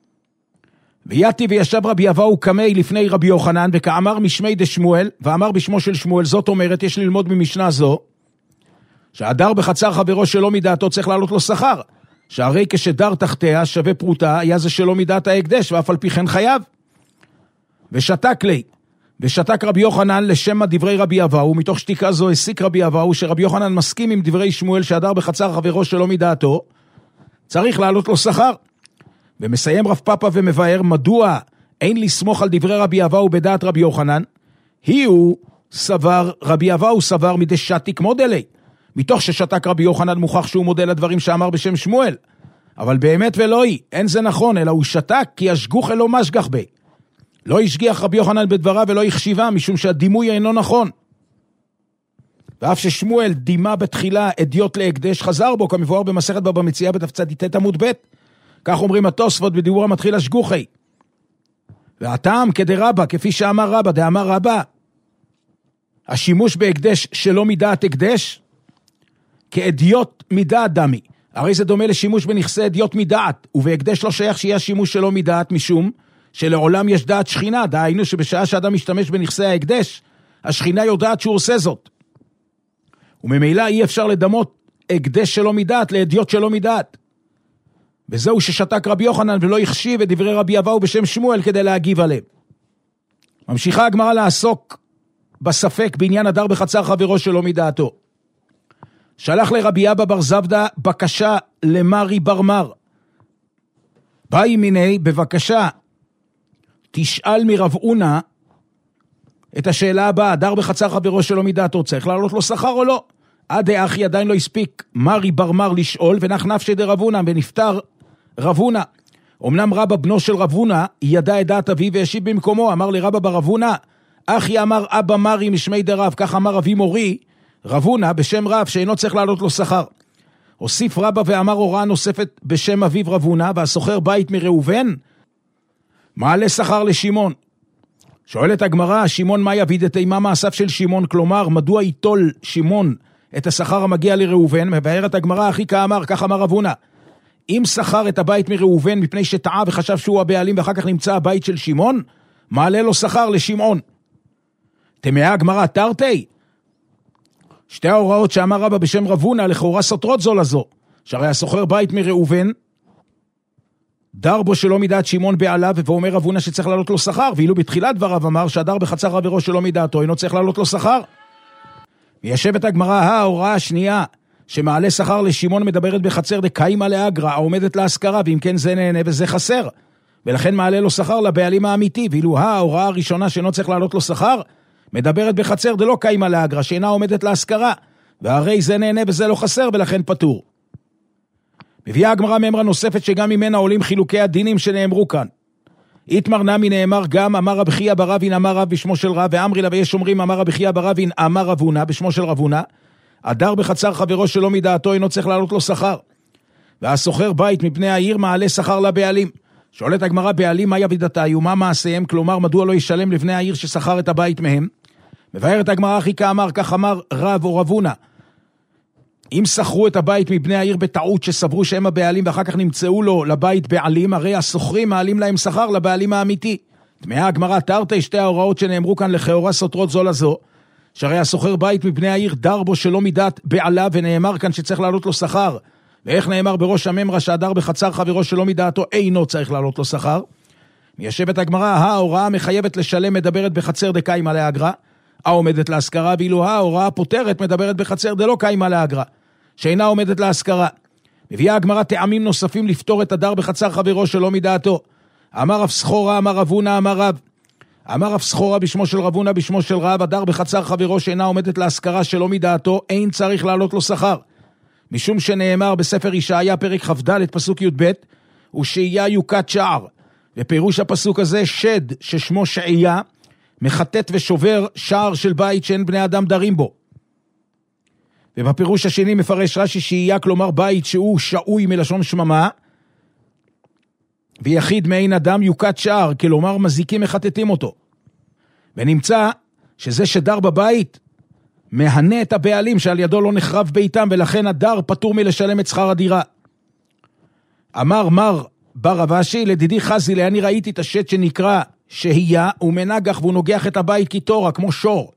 ויתי וישב רבי אבאו קמי לפני רבי יוחנן, וכאמר משמי דשמואל, ואמר בשמו של שמואל, זאת אומרת, יש ללמוד ממשנה זו, שהדר בחצר חברו שלא מדעתו צריך לעלות לו שכר, שהרי כשדר תחתיה שווה פרוטה, היה זה שלא מדעת ההקדש, ואף על פי כן חייב. ושתק לי, ושתק רבי יוחנן לשם דברי רבי אבאו, מתוך שתיקה זו הסיק רבי אבאו, שרבי יוחנן מסכים עם דברי שמואל, שהדר בחצר חברו שלא מדעתו, צריך לעלות לו שכר. ומסיים רב פאפה ומבאר, מדוע אין לסמוך על דברי רבי אבאו בדעת רבי יוחנן? היא הוא סבר, רבי אבאו סבר מדי שתיק מודלי, מתוך ששתק רבי יוחנן מוכח שהוא מודל לדברים שאמר בשם שמואל. אבל באמת ולא היא, אין זה נכון, אלא הוא שתק כי השגוך אלו משגח בי. לא השגיח רבי יוחנן בדברה ולא יחשיבה, משום שהדימוי אינו נכון. ואף ששמואל דימה בתחילה אדיוט להקדש, חזר בו כמבואר במסכת בבא מציעא בתצ"ט עמוד ב'. כך אומרים התוספות בדיבור המתחיל השגוחי. והטעם כדרבא, כפי שאמר רבא, דאמר רבא, השימוש בהקדש שלא מדעת הקדש, כאדיוט מדעת דמי. הרי זה דומה לשימוש בנכסי אדיוט מדעת, ובהקדש לא שייך שיהיה שימוש שלא מדעת, משום שלעולם יש דעת שכינה, דהיינו שבשעה שאדם משתמש בנכסי ההקדש, השכינה יודעת שהוא עושה זאת. וממילא אי אפשר לדמות הקדש שלא מדעת לאדיוט שלא מדעת. וזהו ששתק רבי יוחנן ולא החשיב את דברי רבי אבאו בשם שמואל כדי להגיב עליהם. ממשיכה הגמרא לעסוק בספק בעניין הדר בחצר חברו שלא מדעתו. שלח לרבי אבא בר זבדה בקשה למרי בר מר. באי מיני בבקשה תשאל מרב אונה את השאלה הבאה, הדר בחצר חברו שלא מדעתו צריך לעלות לו שכר או לא? עד האחי עדיין לא הספיק מרי בר מר לשאול, ונח נפשי דרב הונא, ונפטר רב הונא. אמנם רבא בנו של רב הונא ידע את דעת אביו והשיב במקומו, אמר לרבא ברב הונא, אחי אמר אבא מרי משמי דרב, כך אמר אבי מורי, רב הונא בשם רב שאינו צריך לעלות לו שכר. הוסיף רבא ואמר הוראה נוספת בשם אביו רב הונא, והסוחר בית מראובן, מעלה שכר לשמעון. שואלת הגמרא, שמעון מה יביד את אימה מעשיו של שמעון, כלומר, מדוע יטול שמעון את השכר המגיע לראובן? מבארת הגמרא, אחי כאמר, כך אמר רב הונא, אם שכר את הבית מראובן מפני שטעה וחשב שהוא הבעלים ואחר כך נמצא הבית של שמעון, מעלה לו שכר לשמעון. תמאה הגמרא תרתי, שתי ההוראות שאמר רבא בשם רב הונא לכאורה סותרות זו לזו, שהרי הסוחר בית מראובן דר בו שלא מדעת שמעון בעליו, ואומר רב הונא שצריך לעלות לו שכר, ואילו בתחילת דבריו אמר שהדר בחצר חברו שלא מדעתו אינו צריך לעלות לו שכר. מיישבת הגמרא, ההוראה השנייה שמעלה שכר לשמעון מדברת בחצר דקיימא לאגרא, העומדת להשכרה, ואם כן זה נהנה וזה חסר, ולכן מעלה לו שכר לבעלים האמיתי. ואילו ההוראה הראשונה שאינו צריך לעלות לו שכר מדברת בחצר דלא קיימא לאגרא, שאינה עומדת להשכרה, והרי זה נהנה וזה לא חסר, ולכן פטור. מביאה הגמרא מאמרה נוספת שגם ממנה עולים חילוקי הדינים שנאמרו כאן. איתמר נמי נאמר גם, אמר רב חייא בר אבין אמר רב בשמו של רב, ואמרי לה ויש אומרים אמר רב חייא בר אבין אמר רב הונא בשמו של רב הונא, הדר בחצר חברו שלא מדעתו אינו צריך לעלות לו שכר, והסוחר בית מפני העיר מעלה שכר לבעלים. שואלת הגמרא, בעלים מה יבידתה ומה מעשיהם, כלומר מדוע לא ישלם לבני העיר ששכר את הבית מהם? מבארת הגמרא, אחי כאמר, כך אמר רב או רב הונא, אם שכרו את הבית מבני העיר בטעות שסברו שהם הבעלים ואחר כך נמצאו לו לבית בעלים, הרי הסוחרים מעלים להם שכר לבעלים האמיתי. תמאה הגמרא תרתי, שתי ההוראות שנאמרו כאן לכאורה סותרות זו לזו, שהרי הסוחר בית מבני העיר דר בו שלא מדעת בעליו, ונאמר כאן שצריך לעלות לו שכר, ואיך נאמר בראש הממרה שהדר בחצר חברו שלא מדעתו אינו צריך לעלות לו שכר? מיישבת הגמרא, ההוראה מחייבת לשלם מדברת בחצר דקיימא לאגרא, העומדת להשכרה, ואילו ההוראה פותרת מדברת בחצר דלא קיימא לאגרא, שאינה עומדת להשכרה. מביאה הגמרא טעמים נוספים לפתור את הדר בחצר חברו שלא מדעתו. אמר רב סחורה, אמר רב הונא, אמר רב. אמר רב סחורה בשמו של רב הונא, בשמו של רב, הדר בחצר חברו שאינה עומדת להשכרה שלא מדעתו, אין צריך לעלות לו שכר. משום שנאמר בספר ישעיה פרק כ"ד פסוק י"ב, ושעיה יוקת שער. ופירוש הפסוק הזה, שד ששמו שעיה, מחטט ושובר שער של בית שאין בני אדם דרים בו. ובפירוש השני מפרש רש"י שעיה, כלומר בית שהוא שעוי מלשון שממה, ויחיד מעין אדם יוקת שער, כלומר מזיקים מחטטים אותו. ונמצא שזה שדר בבית, מהנה את הבעלים שעל ידו לא נחרב ביתם, ולכן הדר פטור מלשלם את שכר הדירה. אמר מר בר רבשי, לדידי חזי, אני ראיתי את השד שנקרא שהייה, הוא מנגח והוא נוגח את הבית כתורה, כמו שור.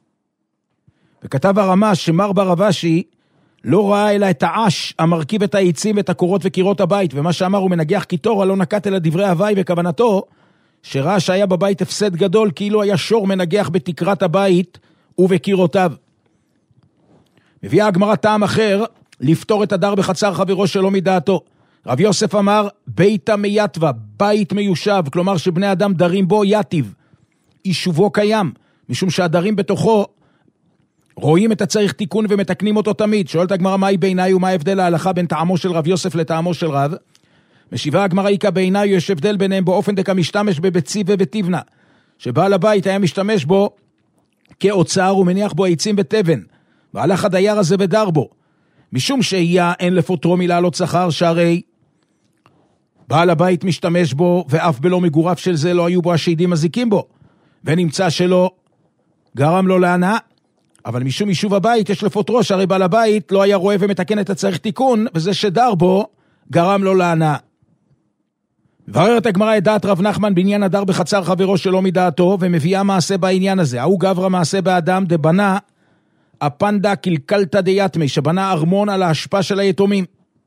וכתב הרמ"ש שמר בר רבשי לא ראה אלא את העש המרכיב את העצים ואת הקורות וקירות הבית, ומה שאמר הוא מנגח כתורה לא נקט אלא דברי הווי, וכוונתו שראה שהיה בבית הפסד גדול, כאילו היה שור מנגח בתקרת הבית ובקירותיו. מביאה הגמרא טעם אחר לפתור את הדר בחצר חברו שלא מדעתו. רב יוסף אמר, ביתה מייתווה, בית מיושב, כלומר שבני אדם דרים בו יתיב, יישובו קיים, משום שהדרים בתוכו רואים את הצריך תיקון ומתקנים אותו תמיד. שואלת הגמרא, מהי בעיניי ומה ההבדל ההלכה בין טעמו של רב יוסף לטעמו של רב? משיבה הגמרא, איקה בעיניי יש הבדל ביניהם באופן דקה משתמש בביצי ובתבנה, שבעל הבית היה משתמש בו כאוצר ומניח בו עצים ותבן, והלך הדייר הזה ודר בו. משום שהיה אין לפוטרו מלעלות שכר, שהרי בעל הבית משתמש בו, ואף בלא מגוריו של זה לא היו בו השהידים מזיקים בו, ונמצא שלא גרם לו להנאה. אבל משום יישוב הבית יש לפוטרו, שהרי בעל הבית לא היה רואה ומתקן את הצריך תיקון, וזה שדר בו גרם לו להנאה. בררת הגמרא את דעת רב נחמן בעניין הדר בחצר חברו שלא מדעתו, ומביאה מעשה בעניין הזה. ההוא גברא מעשה באדם דבנה הפנדה קלקלתא דיתמי, שבנה ארמון על ההשפעה של היתומים.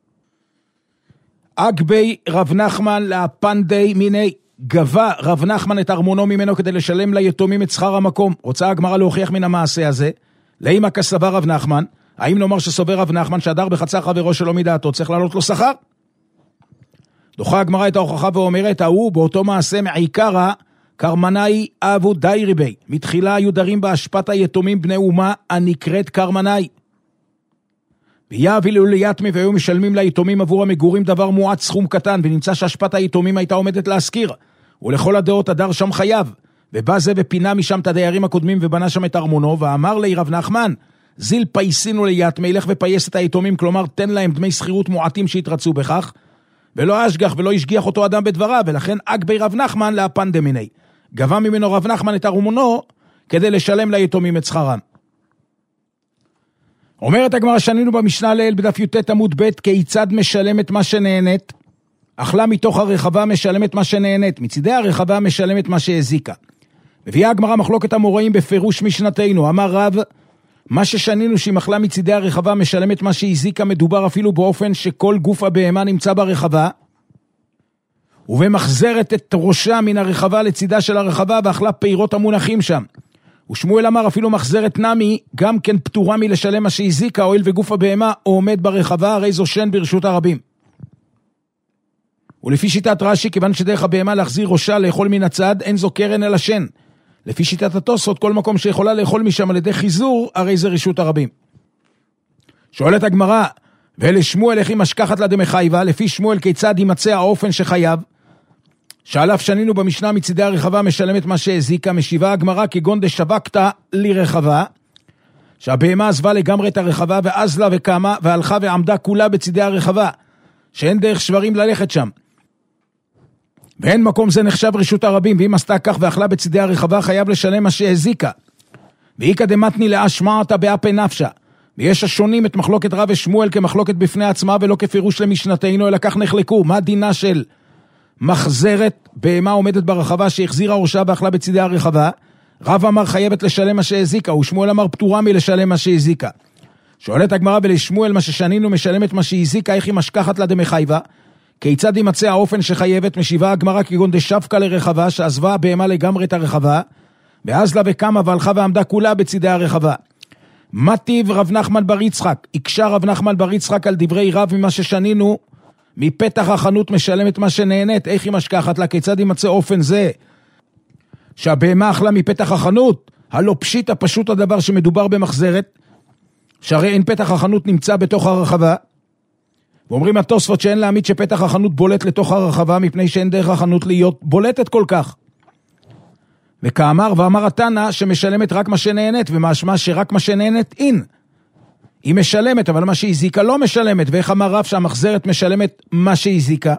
אגבי רב נחמן להפנדי מיני, גבה רב נחמן את ארמונו ממנו כדי לשלם ליתומים את שכר המקום. רוצה הגמרא להוכיח מן המעשה הזה, לאמא כסבר רב נחמן, האם נאמר שסובר רב נחמן שהדר בחצר חברו שלא מדעתו צריך לעלות לו שכר? דוחה הגמרא את ההוכחה ואומרת, ההוא באותו מעשה מעיקרא קרמנאי אבו דיירי בי, מתחילה היו דרים בהשפעת היתומים בני אומה הנקראת קרמנאי. ויהבילו ליתמי והיו משלמים ליתומים עבור המגורים דבר מועט סכום קטן, ונמצא שהשפעת היתומים הייתה עומדת להזכיר, ולכל הדעות הדר שם חייב, ובא זה ופינה משם את הדיירים הקודמים ובנה שם את ארמונו, ואמר לי רב נחמן, זיל פייסינו ליתמי, ילך ופייס את היתומים, כלומר תן להם דמי שכירות מועטים שהתרצו בכך, ולא אשגח ולא ישגיח אותו אדם בדבריו, ולכן אגבי רב נחמן להפן דמיני. גבה ממנו רב נחמן את ארמונו כדי לשלם ליתומים את שכרם. אומרת הגמרא, שנינו במשנה לעיל בדף י"ט עמוד ב', כיצד משלמת מה שנהנית? אכלה מתוך הרחבה משלמת מה שנהנית, מצידי הרחבה משלמת מה שהזיקה. מביאה הגמרא מחלוקת המוראים בפירוש משנתנו. אמר רב, מה ששנינו שהיא אכלה מצידי הרחבה משלמת מה שהזיקה, מדובר אפילו באופן שכל גוף הבהמה נמצא ברחבה, ובמחזרת את ראשה מן הרחבה לצידה של הרחבה, ואכלה פירות המונחים שם. ושמואל אמר, אפילו מחזרת נמי, גם כן פטורה מלשלם מה שהזיקה, הואיל וגוף הבהמה עומד ברחבה, הרי זו שן ברשות הרבים. ולפי שיטת רש"י, כיוון שדרך הבהמה להחזיר ראשה לאכול מן הצד, אין זו קרן אלא שן. לפי שיטת התוספות, כל מקום שיכולה לאכול משם על ידי חיזור, הרי זה רשות הרבים. שואלת הגמרא, ולשמואל איך היא משכחת לה דמחייבה, לפי שמואל כיצד יימצא האופן שחייב? שעליו שנינו במשנה מצידי הרחבה משלמת מה שהזיקה. משיבה הגמרא, כגון דשווקת לרחבה, שהבהמה עזבה לגמרי את הרחבה, ואז לה וקמה, והלכה ועמדה כולה בצידי הרחבה, שאין דרך שברים ללכת שם. ואין מקום זה נחשב רשות הרבים, ואם עשתה כך ואכלה בצידי הרחבה, חייב לשלם מה שהזיקה. והיא קדמתני להשמעתה באפי נפשה. ויש השונים את מחלוקת רב ושמואל כמחלוקת בפני עצמה, ולא כפירוש למשנתנו, אלא כך נחלקו. מה דינה של מחזרת בהמה עומדת ברחבה שהחזירה ראשה ואכלה בצידי הרחבה? רב אמר חייבת לשלם מה שהזיקה, ושמואל אמר פטורה מלשלם מה שהזיקה. שואלת הגמרא, ולשמואל מה ששנינו משלמת מה שהזיקה, איך היא משכחת לה דמחייבה? כיצד יימצא האופן שחייבת? משיבה הגמרא, כגון דשבקה לרחבה, שעזבה הבהמה לגמרי את הרחבה, ואז לה וקמה והלכה ועמדה כולה בצידי הרחבה. מטיב רב נחמן בר יצחק, הקשה רב נחמן בר יצחק על דברי רב ממה ששנינו, מפתח החנות משלם את מה שנהנית, איך היא משכחת לה, כיצד יימצא אופן זה, שהבהמה אכלה מפתח החנות, הלא פשיט הפשוט הדבר שמדובר במחזרת, שהרי אין פתח החנות נמצא בתוך הרחבה, ואומרים התוספות שאין להעמיד שפתח החנות בולט לתוך הרחבה, מפני שאין דרך החנות להיות בולטת כל כך. וכאמר ואמר התנא שמשלמת רק מה שנהנית, ומשמע שרק מה שנהנית אין. היא משלמת, אבל מה שהזיקה לא משלמת, ואיך אמר רב שהמחזרת משלמת מה שהזיקה?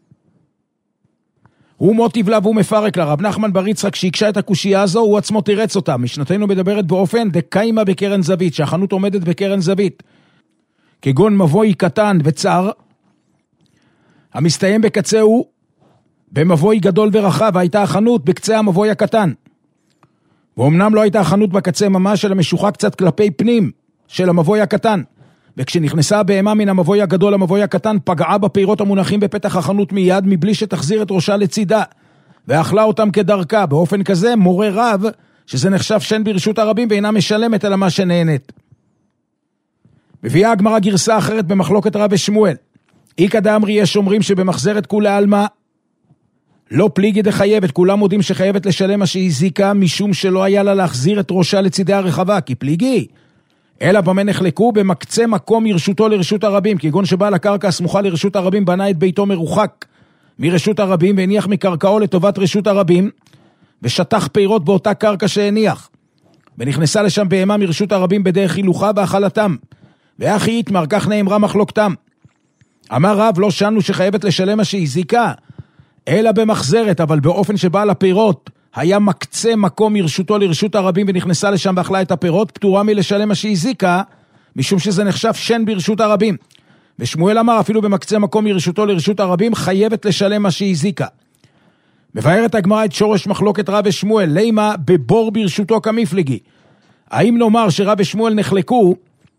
הוא מוטיב לה והוא מפרק לה. רב נחמן בר יצחק שהקשה את הקושייה הזו, הוא עצמו תירץ אותה. משנתנו מדברת באופן דקיימה בקרן זווית, שהחנות עומדת בקרן זווית. כגון מבוי קטן וצר, המסתיים בקצהו, במבוי גדול ורחב, הייתה החנות בקצה המבוי הקטן. ואומנם לא הייתה החנות בקצה ממש, אלא משוחה קצת כלפי פנים של המבוי הקטן. וכשנכנסה הבהמה מן המבוי הגדול למבוי הקטן, פגעה בפירות המונחים בפתח החנות מיד, מבלי שתחזיר את ראשה לצידה, ואכלה אותם כדרכה. באופן כזה מורה רב, שזה נחשב שן ברשות הרבים, ואינה משלמת אלא מה שנהנית. מביאה הגמרא גרסה אחרת במחלוקת רב ושמואל. איקא דאמרי יש אומרים שבמחזרת כולה עלמא, לא פליגי דחייבת, כולם מודים שחייבת לשלם מה שהזיקה, משום שלא היה לה להחזיר את ראשה לצידי הרחבה, כי פליגי. אלא במה נחלקו במקצה מקום ירשותו לרשות הרבים, כגון שבעל הקרקע הסמוכה לרשות הרבים בנה את ביתו מרוחק מרשות הרבים, והניח מקרקעו לטובת רשות הרבים, ושטח פירות באותה קרקע שהניח, ונכנסה לשם בהמה מרשות הרבים בדרך הילוכה ואכלתם, ואחי יתמר, כך נאמרה מחלוקתם. אמר רב, לא שנו שחייבת לשלם מה שהזיקה, אלא במחזרת, אבל באופן שבעל הפירות היה מקצה מקום מרשותו לרשות הרבים ונכנסה לשם ואכלה את הפירות, פטורה מלשלם מה שהזיקה, משום שזה נחשב שן ברשות הרבים. ושמואל אמר, אפילו במקצה מקום מרשותו לרשות הרבים, חייבת לשלם מה שהזיקה. מבארת הגמרא את שורש מחלוקת רב ושמואל, לימה בבור ברשותו כמפלגי. האם נאמר שרב ושמואל נחלקו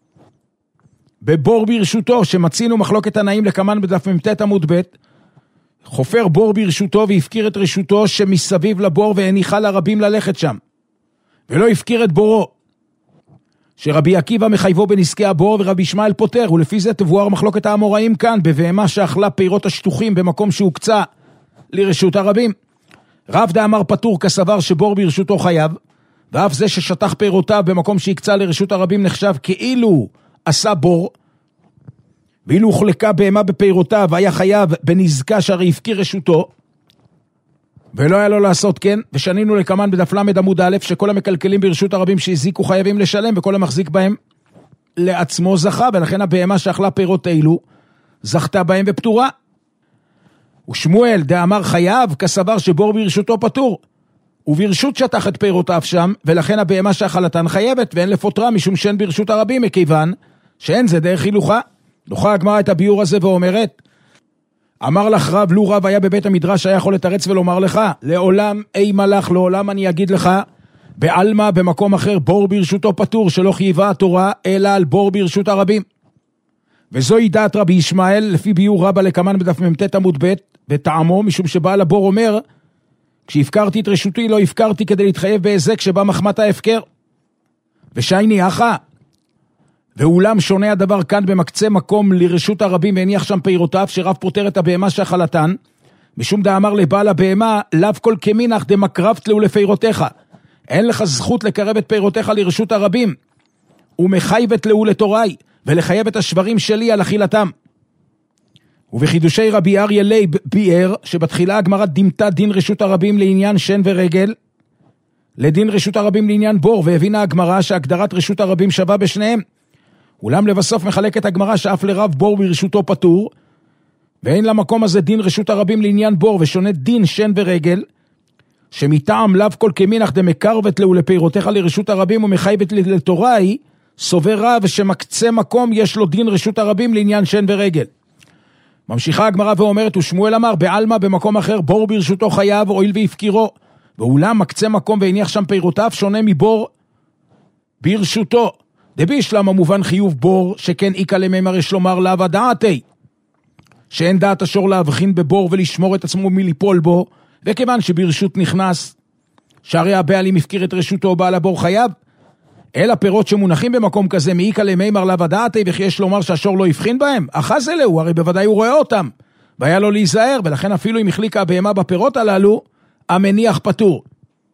בבור ברשותו, שמצינו מחלוקת תנאים לקמן בדף ממתת עמוד ב', חופר בור ברשותו והפקיר את רשותו שמסביב לבור, והניחה לרבים ללכת שם, ולא הפקיר את בורו, שרבי עקיבא מחייבו בנזקי הבור ורבי ישמעאל פותר, ולפי זה תבואר מחלוקת האמוראים כאן, בבהמה שאכלה פירות השטוחים במקום שהוקצה לרשות הרבים. רב דאמר פטור כסבר שבור ברשותו חייב, ואף זה ששטח פירותיו במקום שהקצה לרשות הרבים נחשב כאילו עשה בור, ואילו הוחלקה בהמה בפירותיו והיה חייב בנזקה שהרי הפקיר רשותו, ולא היה לו לעשות כן. ושנינו לקמן בדף למד עמוד א', שכל המקלקלים ברשות הרבים שהזיקו חייבים לשלם, וכל המחזיק בהם לעצמו זכה, ולכן הבהמה שאכלה פירות אילו זכתה בהם ופטורה. ושמואל דאמר חייב כסבר שבור ברשותו פטור, וברשות שטח את פירותיו שם, ולכן הבהמה שאכלתן חייבת, ואין לפוטרה משום שאין ברשות הרבים, מכיוון שאין זה דרך הילוכה. דוחה הגמרא את הביור הזה ואומרת, אמר לך רב, לו רב היה בבית המדרש היה יכול לתרץ ולומר לך, לעולם אי מלך, לעולם אני אגיד לך, בעלמא במקום אחר בור ברשותו פטור, שלא חייבה התורה אלא על בור ברשות הרבים. וזוהי דעת רבי ישמעאל לפי ביור רבא לקמן בדף ממתת עמוד ב' וטעמו, משום שבעל הבור אומר, כשהפקרתי את רשותי לא הפקרתי כדי להתחייב בהיזק שבא מחמת ההפקר. ושייני אחא, ואולם שונה הדבר כאן במקצה מקום לרשות הרבים והניח שם פירותיו, שרב פותר את הבהמה שאכלתן, משום דאמר לבעל הבהמה, לאו כל כמינך דמקרבת לו לפירותיך, אין לך זכות לקרב את פירותיך לרשות הרבים, ומחייבת לו לתוראי, ולחייב את השברים שלי על אכילתם. ובחידושי רבי אריה לייב ביאר, שבתחילה הגמרא דימתה דין רשות הרבים לעניין שן ורגל, לדין רשות הרבים לעניין בור, והבינה הגמרא שהגדרת רשות הרבים שווה בשניהם. אולם לבסוף מחלקת הגמרא שאף לרב בור ברשותו פטור, ואין למקום הזה דין רשות הרבים לעניין בור, ושונה דין שן ורגל, שמטעם לאו כל כמינך דמקרבת לו לפירותיך לרשות הרבים ומחייבת לתוראי, סובר רב שמקצה מקום יש לו דין רשות הרבים לעניין שן ורגל. ממשיכה הגמרא ואומרת, ושמואל אמר בעלמא במקום אחר בור ברשותו חייב הואיל והפקירו, ואולם מקצה מקום והניח שם פירותיו שונה מבור ברשותו. דבישלם המובן חיוב בור, שכן איקא למימר יש לומר לאו דעתי, שאין דעת השור להבחין בבור ולשמור את עצמו מליפול בו, וכיוון שברשות נכנס, שהרי הבעלים הפקיר את רשותו בעל הבור חייב, אלא פירות שמונחים במקום כזה, מעיקה למימר לה ודעתי, וכי יש לומר שהשור לא יבחין בהם? אחז אלהו, הרי בוודאי הוא רואה אותם, והיה לו להיזהר, ולכן אפילו אם החליקה הבהמה בפירות הללו, המניח פטור.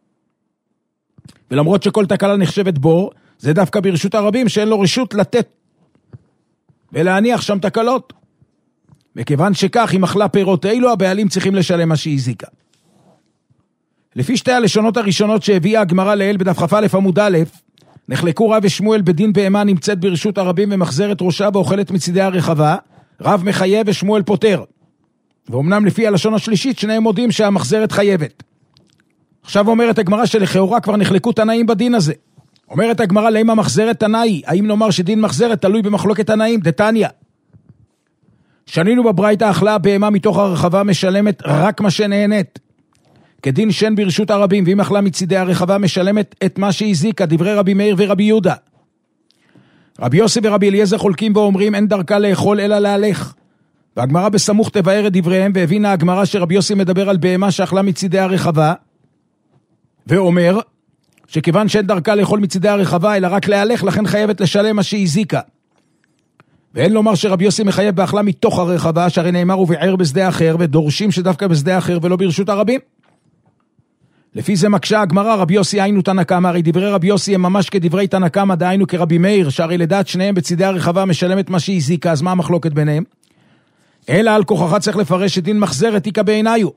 ולמרות שכל תקלה נחשבת בור, זה דווקא ברשות הרבים שאין לו רשות לתת ולהניח שם תקלות. וכיוון שכך, אם אכלה פירות אילו, הבעלים צריכים לשלם מה שהזיקה. לפי שתי הלשונות הראשונות שהביאה הגמרא לעיל בדף כ"א עמוד א', נחלקו רב ושמואל בדין בהמה נמצאת ברשות הרבים ומחזרת ראשה ואוכלת מצידי הרחבה, רב מחייב ושמואל פותר. ואומנם לפי הלשון השלישית שניהם מודים שהמחזרת חייבת. עכשיו אומרת הגמרא שלכאורה כבר נחלקו תנאים בדין הזה. אומרת הגמרא, לאם המחזרת תנאי, האם נאמר שדין מחזרת תלוי במחלוקת תנאים? דתניא. שנינו בברייתא, אכלה בהמה מתוך הרחבה משלמת רק מה שנהנית, כדין שן ברשות הרבים, ואם אכלה מצידי הרחבה משלמת את מה שהזיקה, דברי רבי מאיר ורבי יהודה. רבי יוסי ורבי אליעזר חולקים ואומרים אין דרכה לאכול אלא להלך. והגמרא בסמוך תבאר את דבריהם, והבינה הגמרא שרבי יוסי מדבר על בהמה שאכלה מצידי הרחבה, ואומר שכיוון שאין דרכה לאכול מצידי הרחבה אלא רק להלך, לכן חייבת לשלם מה שהזיקה. ואין לומר שרבי יוסי מחייב באכלה מתוך הרחבה, שהרי נאמר וביער בשדה אחר, ודורשים שדווקא בשדה אחר ולא ברשות הרבים. לפי זה מקשה הגמרא, רבי יוסי היינו תנא קמא, הרי דברי רבי יוסי הם ממש כדברי תנא קמא, דהיינו כרבי מאיר, שהרי לדעת שניהם בצידי הרחבה משלמת מה שהזיקה, אז מה המחלוקת ביניהם? אלא על כוחך צריך לפרש שדין מחזרת איכא בעיניו.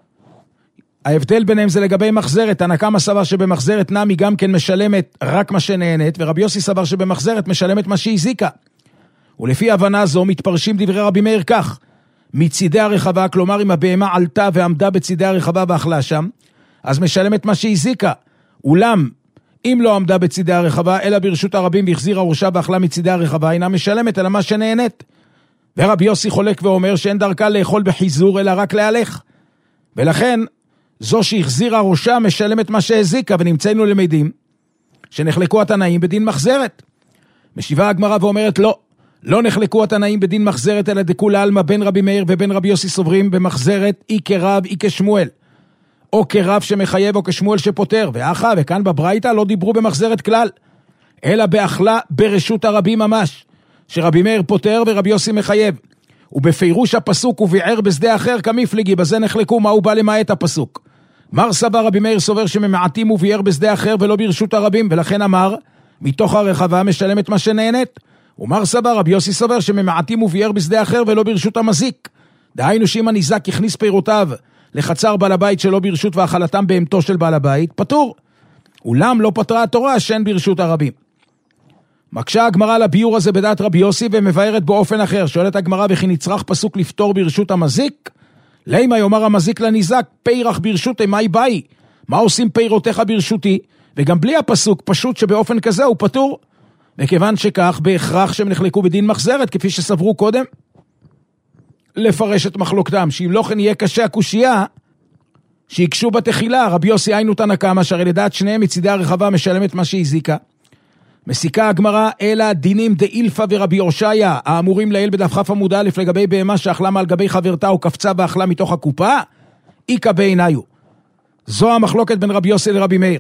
ההבדל ביניהם זה לגבי מחזרת, תנא קמא סבר שבמחזרת נמי גם כן משלמת רק מה שנהנית, ורבי יוסי סבר שבמחזרת משלמת מה שהזיקה. ולפי הבנה זו מתפרשים דברי רבי מאיר כך, מצידי הרחבה, כלומר אם הבהמה עלתה ועמדה בצידי הרחבה ואכלה שם, אז משלמת מה שהזיקה. אולם, אם לא עמדה בצידי הרחבה, אלא ברשות הרבים והחזירה ראשה ואכלה מצידי הרחבה, אינה משלמת אלא מה שנהנית. ורבי יוסי חולק ואומר שאין דרכה לאכול בחיזור, אלא רק להלך. ולכן, זו שהחזירה ראשה משלמת מה שהזיקה, ונמצאנו למדים שנחלקו התנאים בדין מחזרת. משיבה הגמרא ואומרת לא, לא נחלקו התנאים בדין מחזרת, אלא דכולי עלמא בין רבי מאיר ובין רבי יוסי סוברים במחזרת אי כרב אי כשמואל. או כרב שמחייב או כשמואל שפותר, ואחה, וכאן בברייתא לא דיברו במחזרת כלל, אלא באכלה ברשות הרבים ממש, שרבי מאיר פותר ורבי יוסי מחייב. ובפירוש הפסוק וביער בשדה אחר כמפלגי, בזה נחלקו מה הוא בא למעט הפסוק. מר סבר רבי מאיר סובר שממעטים וביער בשדה אחר ולא ברשות הרבים, ולכן אמר, מתוך הרחבה משלמת מה שנהנית. ומר סבר רבי יוסי סובר שממעטים וביער בשדה אחר ולא ברשות המזיק. דהיינו שאם הניזק הכניס פירותיו לחצר בעל הבית שלא ברשות ואכלתם בהמתו של בעל הבית, פטור. אולם לא פטרה התורה שאין ברשות הרבים. מקשה הגמרא לביור הזה בדעת רבי יוסי ומבארת באופן אחר. שואלת הגמרא וכי נצרך פסוק לפתור ברשות המזיק? לימה יאמר המזיק לניזק, פירח ברשותי מאי באי? מה עושים פירותיך ברשותי? וגם בלי הפסוק פשוט שבאופן כזה הוא פטור. וכיוון שכך בהכרח שהם נחלקו בדין מחזרת כפי שסברו קודם. לפרש את מחלוקתם, שאם לא כן יהיה קשה הקושייה, שיקשו בתחילה, רבי יוסי היינו תנא קמא, שהרי לדעת שניהם מצידי הרחבה משלמת מה שהזיקה. מסיקה הגמרא, אלא דינים דאילפא ורבי הושעיה, האמורים לעיל בדף כ' עמוד א' לגבי בהמה שאכלה מעל גבי חברתה או קפצה ואכלה מתוך הקופה, איכא בעיניו. זו המחלוקת בין רבי יוסי לרבי מאיר.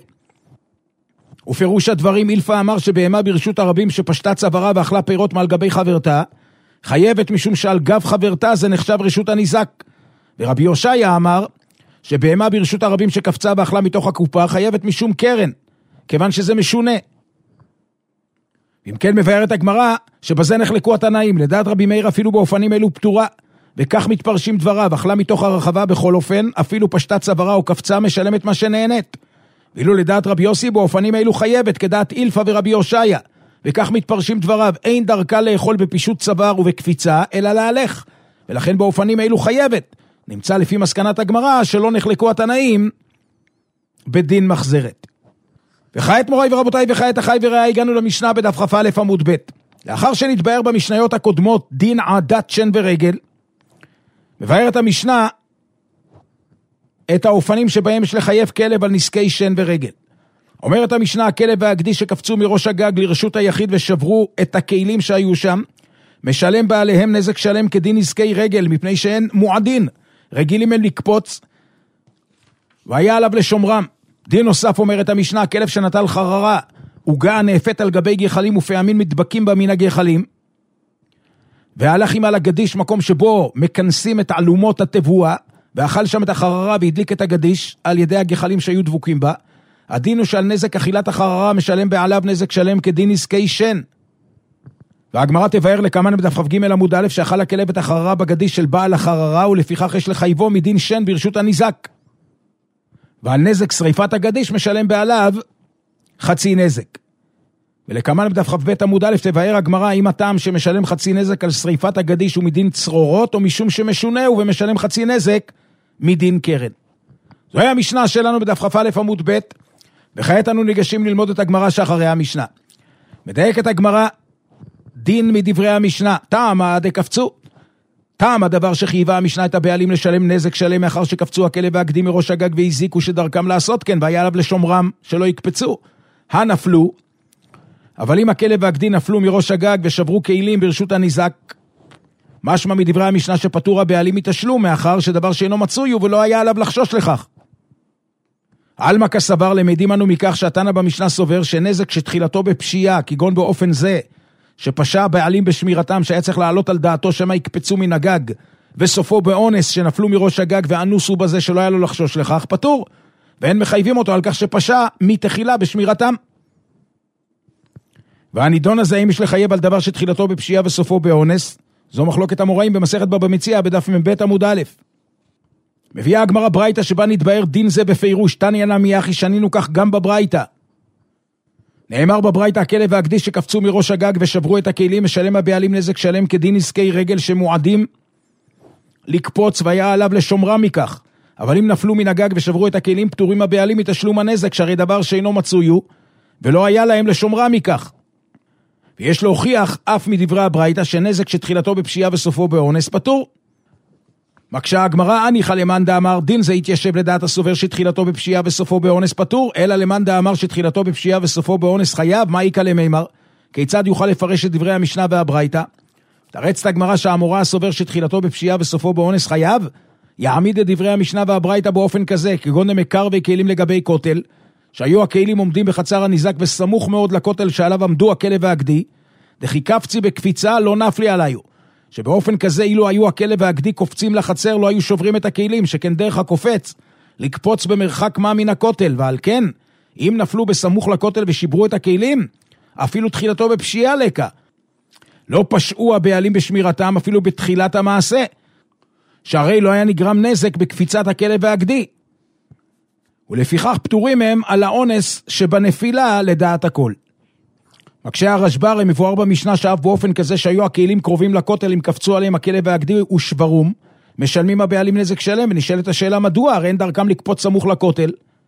ופירוש הדברים, אילפא אמר שבהמה ברשות הרבים שפשטה צווארה ואכלה פירות מעל גבי חברתה, חייבת משום שעל גב חברתה זה נחשב רשות הניזק. ורבי הושעיה אמר שבהמה ברשות הרבים שקפצה ואכלה מתוך הקופה חייבת משום קרן, כיוון שזה משונה. אם כן מבארת הגמרא שבזה נחלקו התנאים, לדעת רבי מאיר אפילו באופנים אלו פטורה, וכך מתפרשים דבריו, אכלה מתוך הרחבה בכל אופן, אפילו פשטה צווארה או קפצה משלמת מה שנהנית. ואילו לדעת רבי יוסי באופנים אלו חייבת, כדעת אילפא ורבי הושעיה, וכך מתפרשים דבריו, אין דרכה לאכול בפישוט צוואר ובקפיצה, אלא להלך, ולכן באופנים אלו חייבת. נמצא לפי מסקנת הגמרא שלא נחלקו התנאים בדין מחזרת. וכעת מוריי ורבותיי וכעת אחי ורעי, הגענו למשנה בדף כ"א עמוד ב'. לאחר שנתבאר במשניות הקודמות דין עדת שן ורגל, מבארת המשנה את האופנים שבהם יש לחייב כלב על נזקי שן ורגל. אומרת המשנה, הכלב והגדי שקפצו מראש הגג לרשות היחיד ושברו את הכלים שהיו שם, משלם בעליהם נזק שלם כדין נזקי רגל, מפני שהן מועדין, רגילים הם לקפוץ, והיה עליו לשומרם. דין נוסף אומרת המשנה, הכלב שנטל חררה, עוגה נאפת על גבי גחלים ופעמים מדבקים בה מן הגחלים, והלך עם על הגדיש מקום שבו מכנסים את עלומות התבואה, ואכל שם את החררה והדליק את הגדיש על ידי הגחלים שהיו דבוקים בה. הדין הוא שעל נזק אכילת החררה משלם בעליו נזק שלם כדין נזקי שן. והגמרא תבאר לכמן בדף כ"ג עמוד א' שאכל הכלב את החררה בגדיש של בעל החררה, ולפיכך יש לחייבו מדין שן ברשות הניזק. ועל נזק שריפת הגדיש משלם בעליו חצי נזק. ולכמן בדף כ"ב עמוד א' תבאר הגמרא אם הטעם שמשלם חצי נזק על שריפת הגדיש הוא מדין צרורות, או משום שמשונהו ומשלם חצי נזק מדין קרן. זוהי המשנה שלנו בדף כ"א עמוד ב', וכעת אנו ניגשים ללמוד את הגמרא שאחרי המשנה. מדייק את הגמרא דין מדברי המשנה, טעם דקפצו. טעם הדבר שחייבה המשנה את הבעלים לשלם נזק שלם מאחר שקפצו הכלב והגדי מראש הגג והזיקו שדרכם לעשות כן, והיה עליו לשומרם שלא יקפצו. הנפלו, אבל אם הכלב והגדי נפלו מראש הגג ושברו כלים ברשות הניזק, משמע מדברי המשנה שפטור הבעלים מתשלום מאחר שדבר שאינו מצוי הוא ולא היה עליו לחשוש לכך. אלמה כסבר למדים אנו מכך שהתנא במשנה סובר שנזק שתחילתו בפשיעה, כגון באופן זה שפשע הבעלים בשמירתם שהיה צריך לעלות על דעתו שמה יקפצו מן הגג, וסופו באונס שנפלו מראש הגג ואנוסו בזה שלא היה לו לחשוש לכך, פטור, ואין מחייבים אותו על כך שפשע מתחילה בשמירתם. והנידון הזה אם יש לחייב על דבר שתחילתו בפשיעה וסופו באונס, זו מחלוקת המוראים במסכת בבא מציעא בדף מ"ב עמוד א'. מביאה הגמרא ברייתא שבה נתבאר דין זה בפירוש, תניא נמי אחי שנינו כך גם בברייתא. נאמר בברייתא הכלב והגדי שקפצו מראש הגג ושברו את הכלים משלם הבעלים נזק שלם כדין נזקי רגל שמועדים לקפוץ והיה עליו לשומרם מכך. אבל אם נפלו מן הגג ושברו את הכלים פטורים הבעלים מתשלום הנזק שהרי דבר שאינו מצוי הוא ולא היה להם לשומרם מכך. ויש להוכיח אף מדברי הברייתא שנזק שתחילתו בפשיעה וסופו באונס פטור. מקשה הגמרא הניחא למאן דאמר דין זה התיישב לדעת הסובר שתחילתו בפשיעה וסופו באונס פטור, אלא למאן דאמר שתחילתו בפשיעה וסופו באונס חייב, מה יקא למימר? כיצד יוכל לפרש את דברי המשנה והברייתא? תרצת הגמרא שהאמורה הסובר שתחילתו בפשיעה וסופו באונס חייב, יעמיד את דברי המשנה והברייתא באופן כזה, כגון דמקר וכלים לגבי כותל, שהיו הכלים עומדים בחצר הניזק וסמוך מאוד לכותל שעליו עמדו הכלב והגדי, דכי קפצי בקפיצה לא נפלי עליו. שבאופן כזה אילו היו הכלב והגדי קופצים לחצר לא היו שוברים את הכלים, שכן דרך הקופץ לקפוץ במרחק מה מן הכותל, ועל כן אם נפלו בסמוך לכותל ושיברו את הכלים אפילו תחילתו בפשיעה לקה, לא פשעו הבעלים בשמירתם אפילו בתחילת המעשה, שהרי לא היה נגרם נזק בקפיצת הכלב והגדי, ולפיכך פטורים הם על האונס שבנפילה לדעת הכל. מקשה הרשב"א מבואר במשנה שאף באופן כזה שהיו הכלים קרובים לכותל אם קפצו עליהם הכלב והגדי ושברום, משלמים הבעלים נזק שלם, ונשאלת השאלה מדוע, הרי אין דרכם לקפוץ סמוך לכותל.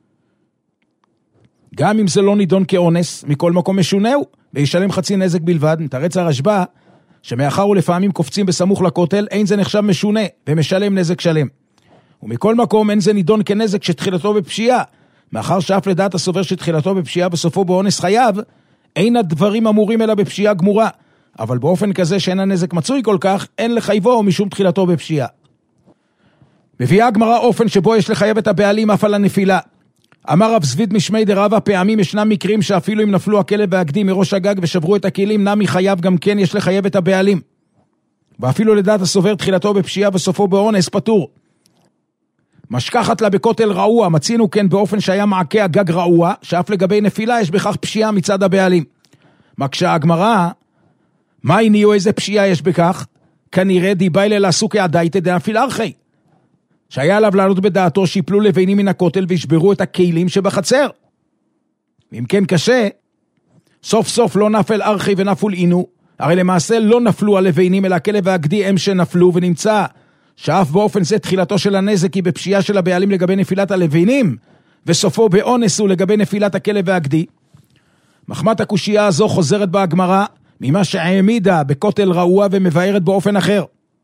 גם אם זה לא נידון כאונס, מכל מקום משונהו, וישלם חצי נזק בלבד. מתרץ הרשב"א שמאחר ולפעמים קופצים בסמוך לכותל, אין זה נחשב משונה, ומשלם נזק שלם. ומכל מקום אין זה נידון כנזק שתחילתו בפשיעה, מאחר שאף לדעת הסובר שתחילתו בפשיעה וסופו באונס חייב, אין הדברים אמורים אלא בפשיעה גמורה, אבל באופן כזה שאין הנזק מצוי כל כך, אין לחייבו משום תחילתו בפשיעה. מביאה הגמרא אופן שבו יש לחייב את הבעלים אף על הנפילה. אמר רב זביד משמי דרבא, פעמים ישנם מקרים שאפילו אם נפלו הכלב והגדי מראש הגג ושברו את הכלים, נמי חייב גם כן יש לחייב את הבעלים. ואפילו לדעת הסובר תחילתו בפשיעה וסופו באונס פטור. משכחת לה בכותל רעוע, מצינו כן באופן שהיה מעקה הגג רעוע, שאף לגבי נפילה יש בכך פשיעה מצד הבעלים. מקשה הגמרא, מה הניעו איזה פשיעה יש בכך? כנראה דיביילה לעסוקי הדייתא דנפיל ארכי, שהיה עליו לעלות בדעתו שיפלו לבנים מן הכותל וישברו את הכלים שבחצר. ואם כן קשה, סוף סוף לא נפל ארכי ונפול אינו, הרי למעשה לא נפלו הלבנים אלא הכלב והגדי הם שנפלו, ונמצא שאף באופן זה תחילתו של הנזק היא בפשיעה של הבעלים לגבי נפילת הלבנים, וסופו באונס הוא לגבי נפילת הכלב והגדי. מחמת הקושייה הזו חוזרת בהגמרא ממה שהעמידה בכותל רעוע ומבארת באופן אחר.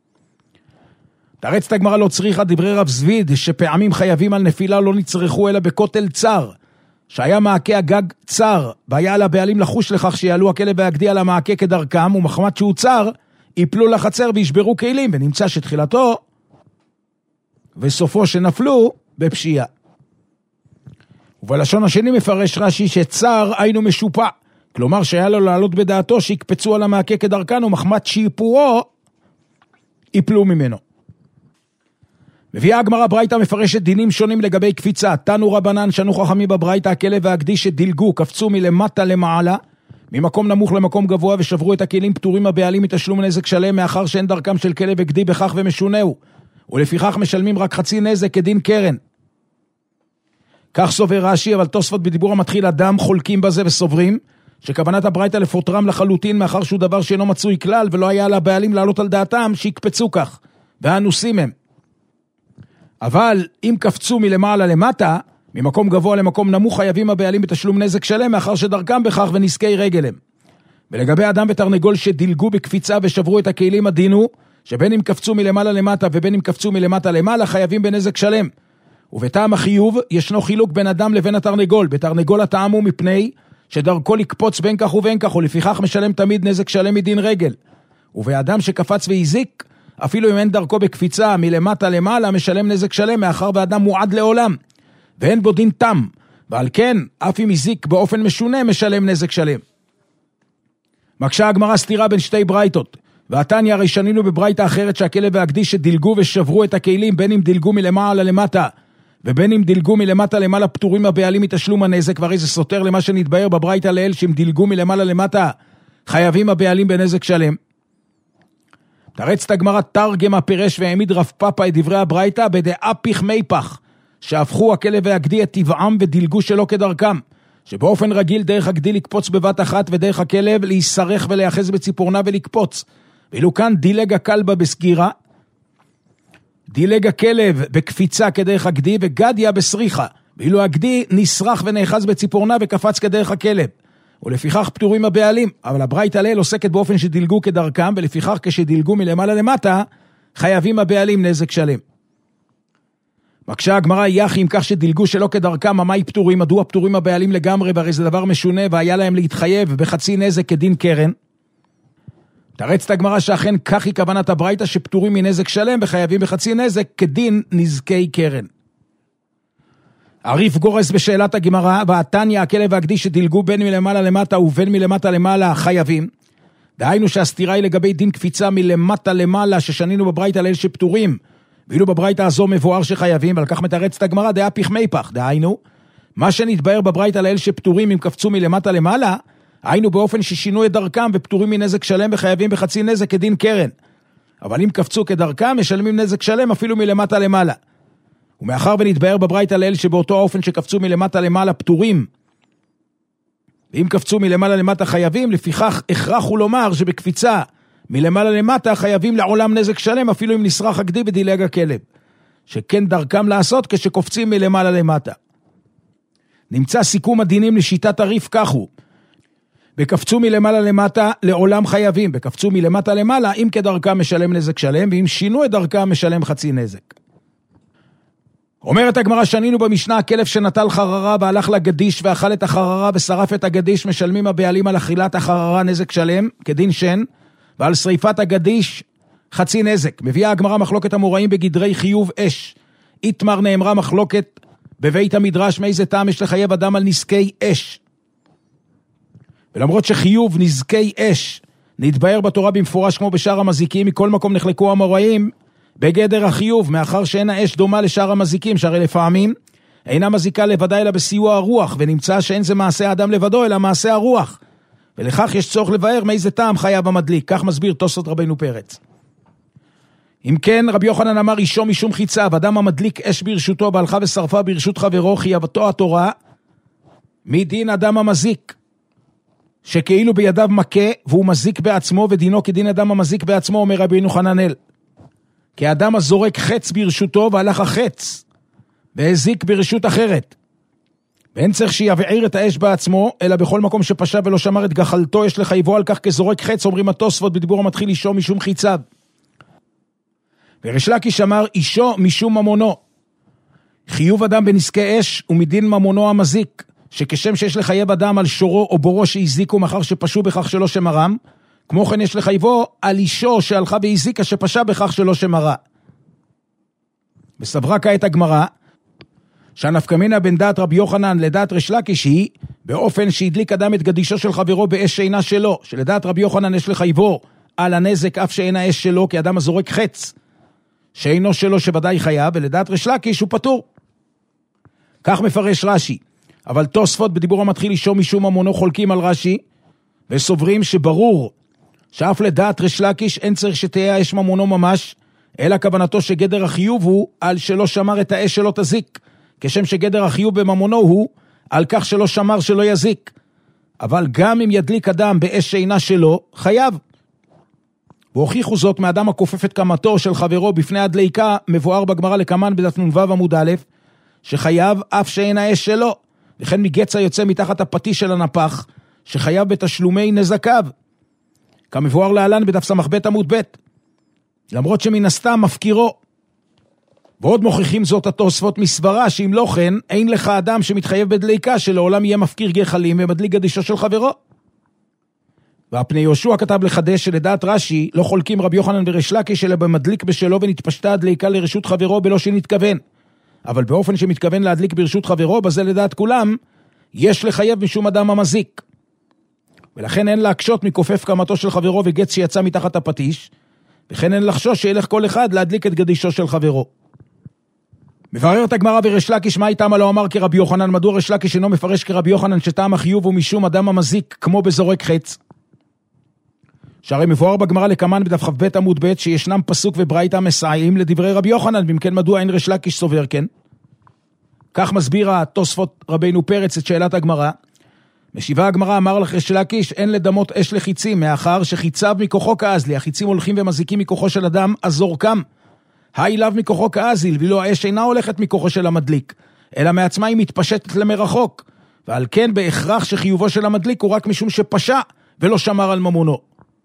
תרצת הגמרא לא צריכה דברי רב זביד שפעמים חייבים על נפילה לא נצרכו אלא בכותל צר, שהיה מעקה הגג צר, והיה על הבעלים לחוש לכך שיעלו הכלב והגדי על המעקה כדרכם, ומחמת שהוא צר יפלו לחצר וישברו כלים, ונמצא שתחילתו וסופו שנפלו בפשיעה. ובלשון השני מפרש רש"י שצר היינו משופע, כלומר שהיה לו לעלות בדעתו שיקפצו על המעקה כדרכן ומחמת שיפורו יפלו ממנו. מביאה הגמרא ברייתא מפרשת דינים שונים לגבי קפיצה. תנו רבנן שנו חכמים בברייתא הכלב והגדי שדילגו, קפצו מלמטה למעלה, ממקום נמוך למקום גבוה ושברו את הכלים פטורים הבעלים מתשלום נזק שלם מאחר שאין דרכם של כלב וגדי בכך ומשונהו, ולפיכך משלמים רק חצי נזק כדין קרן. כך סובר רש"י, אבל תוספות בדיבור המתחיל אדם חולקים בזה וסוברים שכוונת הברייתא לפוטרם לחלוטין מאחר שהוא דבר שאינו מצוי כלל ולא היה לבעלים לעלות על דעתם שיקפצו כך, והאנוסים הם. אבל אם קפצו מלמעלה למטה, ממקום גבוה למקום נמוך חייבים הבעלים בתשלום נזק שלם מאחר שדרכם בכך ונזקי רגלם. ולגבי אדם ותרנגול שדילגו בקפיצה ושברו את הכלים הדינו, שבין אם קפצו מלמעלה למטה ובין אם קפצו מלמטה למעלה חייבים בנזק שלם. ובטעם החיוב ישנו חילוק בין אדם לבין התרנגול. בתרנגול הטעם הוא מפני שדרכו לקפוץ בין כך ובין כך, ולפיכך משלם תמיד נזק שלם מדין רגל. ובאדם שקפץ והזיק, אפילו אם אין דרכו בקפיצה מלמטה למעלה, משלם נזק שלם מאחר ואדם מועד לעולם, ואין בו דין תם, ועל כן, אף אם הזיק באופן משונה, משלם נזק שלם. מקשה הגמרא סתירה בין שתי ברייתות, והתניא הרי שנינו בברייתא אחרת שהכלב והגדי שדילגו ושברו את הכלים, בין אם דילגו מלמעלה למטה, ובין אם דילגו מלמטה למעלה פטורים הבעלים מתשלום הנזק, והרי זה סותר למה שנתבהר בברייתא לאל, שאם דילגו מלמעלה למטה, חייבים הבעלים בנזק שלם. תרץ את הגמרא תרגם הפרש והעמיד רב פאפא את דברי הברייתא בדעה פיך מיפח, שהפכו הכלב והגדי את טבעם ודילגו שלא כדרכם, שבאופן רגיל דרך הגדי לקפוץ בבת אחת ודרך הכלב להיסרך ולהיאחז בציפורנה ולקפוץ, ואילו כאן דילג הכלבה בסגירה, דילג הכלב בקפיצה כדרך הגדי וגדיה בסריחה, ואילו הגדי נסרח ונאחז בציפורנה וקפץ כדרך הכלב, ולפיכך פטורים הבעלים. אבל הברייתא ליל עוסקת באופן שדילגו כדרכם, ולפיכך כשדילגו מלמעלה למטה חייבים הבעלים נזק שלם. מקשה הגמרא יחי אם כך שדילגו שלא כדרכם, ממאי פטורים, מדוע פטורים הבעלים לגמרי, והרי זה דבר משונה והיה להם להתחייב בחצי נזק כדין קרן. תרץ את הגמרא שאכן כך היא כוונת הברייתא שפטורים מנזק שלם וחייבים בחצי נזק כדין נזקי קרן. הריף גורס בשאלת הגמרא, והתניא הכלב והגדי שדילגו בין מלמעלה למטה ובין מלמטה למעלה חייבים. דהיינו שהסתירה היא לגבי דין קפיצה מלמטה למעלה ששנינו בברייתא לאל שפטורים, ואילו בברייתא הזו מבואר שחייבים, ועל כך מתרצת הגמרא דעה פיך מיפח. דהיינו, מה שנתבהר בברייתא לאל שפטורים אם קפצו מלמטה למעלה, היינו באופן ששינו את דרכם ופטורים מנזק שלם וחייבים בחצי נזק כדין קרן. אבל אם קפצו כדרכם משלמים נזק שלם אפילו מלמטה למעלה. ומאחר ונתבהר בברייתא לאל שבאותו האופן שקפצו מלמטה למעלה פטורים, ואם קפצו מלמעלה למטה חייבים, לפיכך הכרח הוא לומר שבקפיצה מלמעלה למטה חייבים לעולם נזק שלם אפילו אם נסרח הגדי ודילג הכלב, שכן דרכם לעשות כשקופצים מלמעלה למטה. נמצא סיכום הדינים לשיטת הריף כך הוא, בקפצו מלמעלה למטה לעולם חייבים, בקפצו מלמטה למעלה אם כדרכם משלם נזק שלם, ואם שינו את דרכם משלם חצי נזק. אומרת הגמרא שנינו במשנה, הכלב שנטל חררה והלך לגדיש ואכל את החררה ושרף את הגדיש, משלמים הבעלים על אכילת החררה נזק שלם כדין שן, ועל שריפת הגדיש חצי נזק. מביאה הגמרא מחלוקת המוראים בגדרי חיוב אש. איתמר נאמרה מחלוקת בבית המדרש, מאיזה טעם יש לחייב אדם על נזקי אש. ולמרות שחיוב נזקי אש נתבהר בתורה במפורש כמו בשאר המזיקים, מכל מקום נחלקו המוראים בגדר החיוב, מאחר שאין האש דומה לשאר המזיקים, שהרי לפעמים אינה מזיקה לבדה אלא בסיוע הרוח, ונמצא שאין זה מעשה האדם לבדו אלא מעשה הרוח, ולכך יש צורך לבאר מאיזה טעם חייב המדליק. כך מסביר תוספות רבינו פרץ. אם כן, רבי יוחנן אמר אישו משום חיצה, ואדם המדליק אש ברשותו בהלכה ושרפה ברשות חברו, חייבתו התורה מדין אדם המזיק, שכאילו בידיו מכה והוא מזיק בעצמו, ודינו כדין אדם המזיק בעצמו, אומר רבי יוחנן. כי האדם הזורק חץ ברשותו והלך החץ והזיק ברשות אחרת, ואין צריך שיבעיר את האש בעצמו, אלא בכל מקום שפשע ולא שמר את גחלתו יש לחייבו על כך כזורק חץ, אומרים התוספות בדיבור המתחיל אישו משום חיציו. וריש לקיש אמר אישו משום ממונו, חיוב אדם בנזקי אש ומדין ממונו המזיק, שכשם שיש לחייב אדם על שורו או בורו שהזיקו מחר שפשעו בכך שלא שמרם, כמו כן יש לחייבו על אישו שהלכה והזיקה שפשע בכך שלא שמרה. וסברה כעת הגמרא שהנפקמינה בין דעת רבי יוחנן לדעת ריש לקיש היא, באופן שהדליק אדם את גדישו של חברו באש שאינה שלו, שלדעת רבי יוחנן יש לחייבו על הנזק אף שאין האש שלו, כי אדם הזורק חץ שאינו שלו שוודאי חייב, ולדעת ריש לקיש הוא פטור. כך מפרש רש"י, אבל תוספות בדיבור המתחיל אישו משום ממונו חולקים על רש"י, וסוברים שברור שאף לדעת ריש לקיש אין צריך שתהיה האש ממונו ממש, אלא כוונתו שגדר החיוב הוא על שלא שמר את האש שלא תזיק, כשם שגדר החיוב בממונו הוא על כך שלא שמר שלא יזיק. אבל גם אם ידליק אדם באש שאינה שלו, חייב. והוכיחו זאת מאדם הכופף את קמתו של חברו בפני הדליקה, מבואר בגמרא לקמן בדף נ"ו עמוד א', שחייב אף שאין האש שלו, וכן מגץ היוצא מתחת הפטיש של הנפח, שחייב בתשלומי נזקיו, כמבואר להלן בדף ס"ב עמוד ב', למרות שמן הסתם מפקירו. ועוד מוכיחים זאת התוספות מסברה, שאם לא כן, אין לך אדם שמתחייב בדליקה שלעולם יהיה מפקיר גחלים ומדליק גדישו של חברו. והפני יהושע כתב לחדש שלדעת רש"י לא חולקים רבי יוחנן וריש לקיש אלא במדליק בשלו ונתפשטה הדליקה לרשות חברו בלא שנתכוון. אבל באופן שמתכוון להדליק ברשות חברו, בזה לדעת כולם, יש לחייב משום אדם המזיק. ולכן אין להקשות מכופף קמתו של חברו וגץ שיצא מתחת הפטיש, וכן אין לחשוש שילך כל אחד להדליק את גדישו של חברו. מבררת הגמרא וריש לקיש מה איתם לא אמר כרבי יוחנן, מדוע ריש לקיש אינו מפרש כרבי יוחנן שטעם החיוב הוא משום אדם המזיק כמו בזורק חץ? שהרי מבואר בגמרא לקמן בדף כ"ב עמוד ב' שישנם פסוק וברייתא מסייעים לדברי רבי יוחנן, במכן מדוע אין ריש לקיש סובר כן? כך מסביר התוספות רבינו פרץ את שאלת הגמרא. משיבה הגמרא, אמר לך ריש לקיש אין לדמות אש לחיצים, מאחר שחיציו מכוחו כאזלי, החיצים הולכים ומזיקים מכוחו של אדם הזורקם, היי לאו מכוחו כאזיל, ואילו האש אינה הולכת מכוחו של המדליק, אלא מעצמה היא מתפשטת למרחוק, ועל כן בהכרח שחיובו של המדליק הוא רק משום שפשע ולא שמר על ממונו.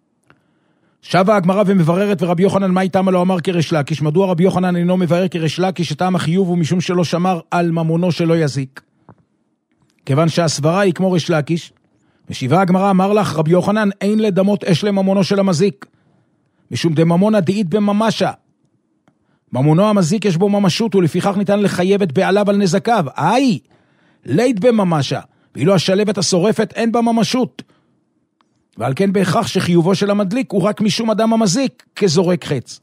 שבה הגמרא ומבררת ורבי יוחנן מה איתם לא אמר כריש לקיש, מדוע רבי יוחנן אינו מבאר כריש לקיש שטעם החיוב הוא משום שלא שמר על ממונו שלא יזיק? כיוון שהסברה היא כמו ריש לקיש. משיבה הגמרא, אמר לך רבי יוחנן אין לדמות אש לממונו של המזיק, משום דממונה דאית בממשה, ממונו המזיק יש בו ממשות ולפיכך ניתן לחייב את בעליו על נזקיו, איי לית בממשה, ואילו השלבת השורפת אין בה ממשות, ועל כן בהכרח שחיובו של המדליק הוא רק משום אדם המזיק כזורק חץ.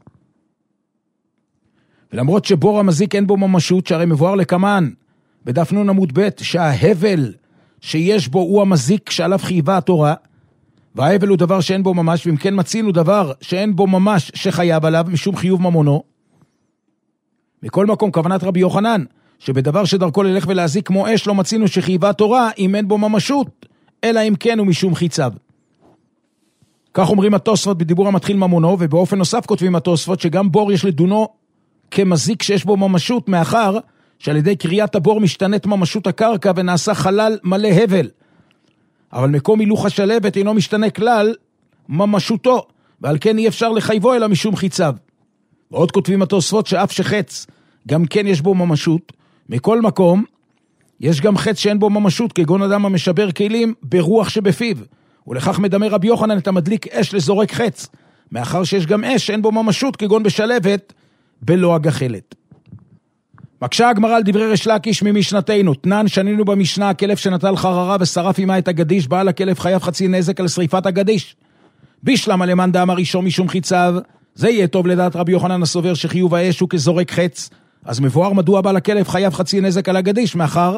ולמרות שבור המזיק אין בו ממשות, שהרי מבואר לקמן בדף נ' עמוד ב' שההבל שיש בו הוא המזיק שעליו חייבה התורה, וההבל הוא דבר שאין בו ממש, ואם כן מצינו דבר שאין בו ממש שחייב עליו משום חיוב ממונו. מכל מקום כוונת רבי יוחנן שבדבר שדרכו ללך ולהזיק כמו אש לא מצינו שחייבה התורה אם אין בו ממשות, אלא אם כן הוא משום חיציו. כך אומרים התוספות בדיבור המתחיל ממונו, ובאופן נוסף כותבים התוספות שגם בור יש לדונו כמזיק שיש בו ממשות, מאחר שעל ידי קריאת הבור משתנית ממשות הקרקע ונעשה חלל מלא הבל. אבל מקום הילוך השלבת אינו משתנה כלל ממשותו, ועל כן אי אפשר לחייבו אלא משום חיציו. ועוד כותבים התוספות שאף שחץ גם כן יש בו ממשות, מכל מקום יש גם חץ שאין בו ממשות, כגון אדם המשבר כלים ברוח שבפיו, ולכך מדמה רבי יוחנן את המדליק אש לזורק חץ, מאחר שיש גם אש שאין בו ממשות, כגון בשלבת בלא הגחלת. מקשה הגמרא על דברי ריש לקיש ממשנתנו, תנן שנינו במשנה, הכלב שנטל חררה ושרף עמה את הגדיש, בעל הכלב חייב חצי נזק על שריפת הגדיש. בישלמה למאן דאמר אישו משום חיציו, זה יהיה טוב לדעת רבי יוחנן הסובר שחיוב האש הוא כזורק חץ, אז מבואר מדוע בעל הכלב חייב חצי נזק על הגדיש, מאחר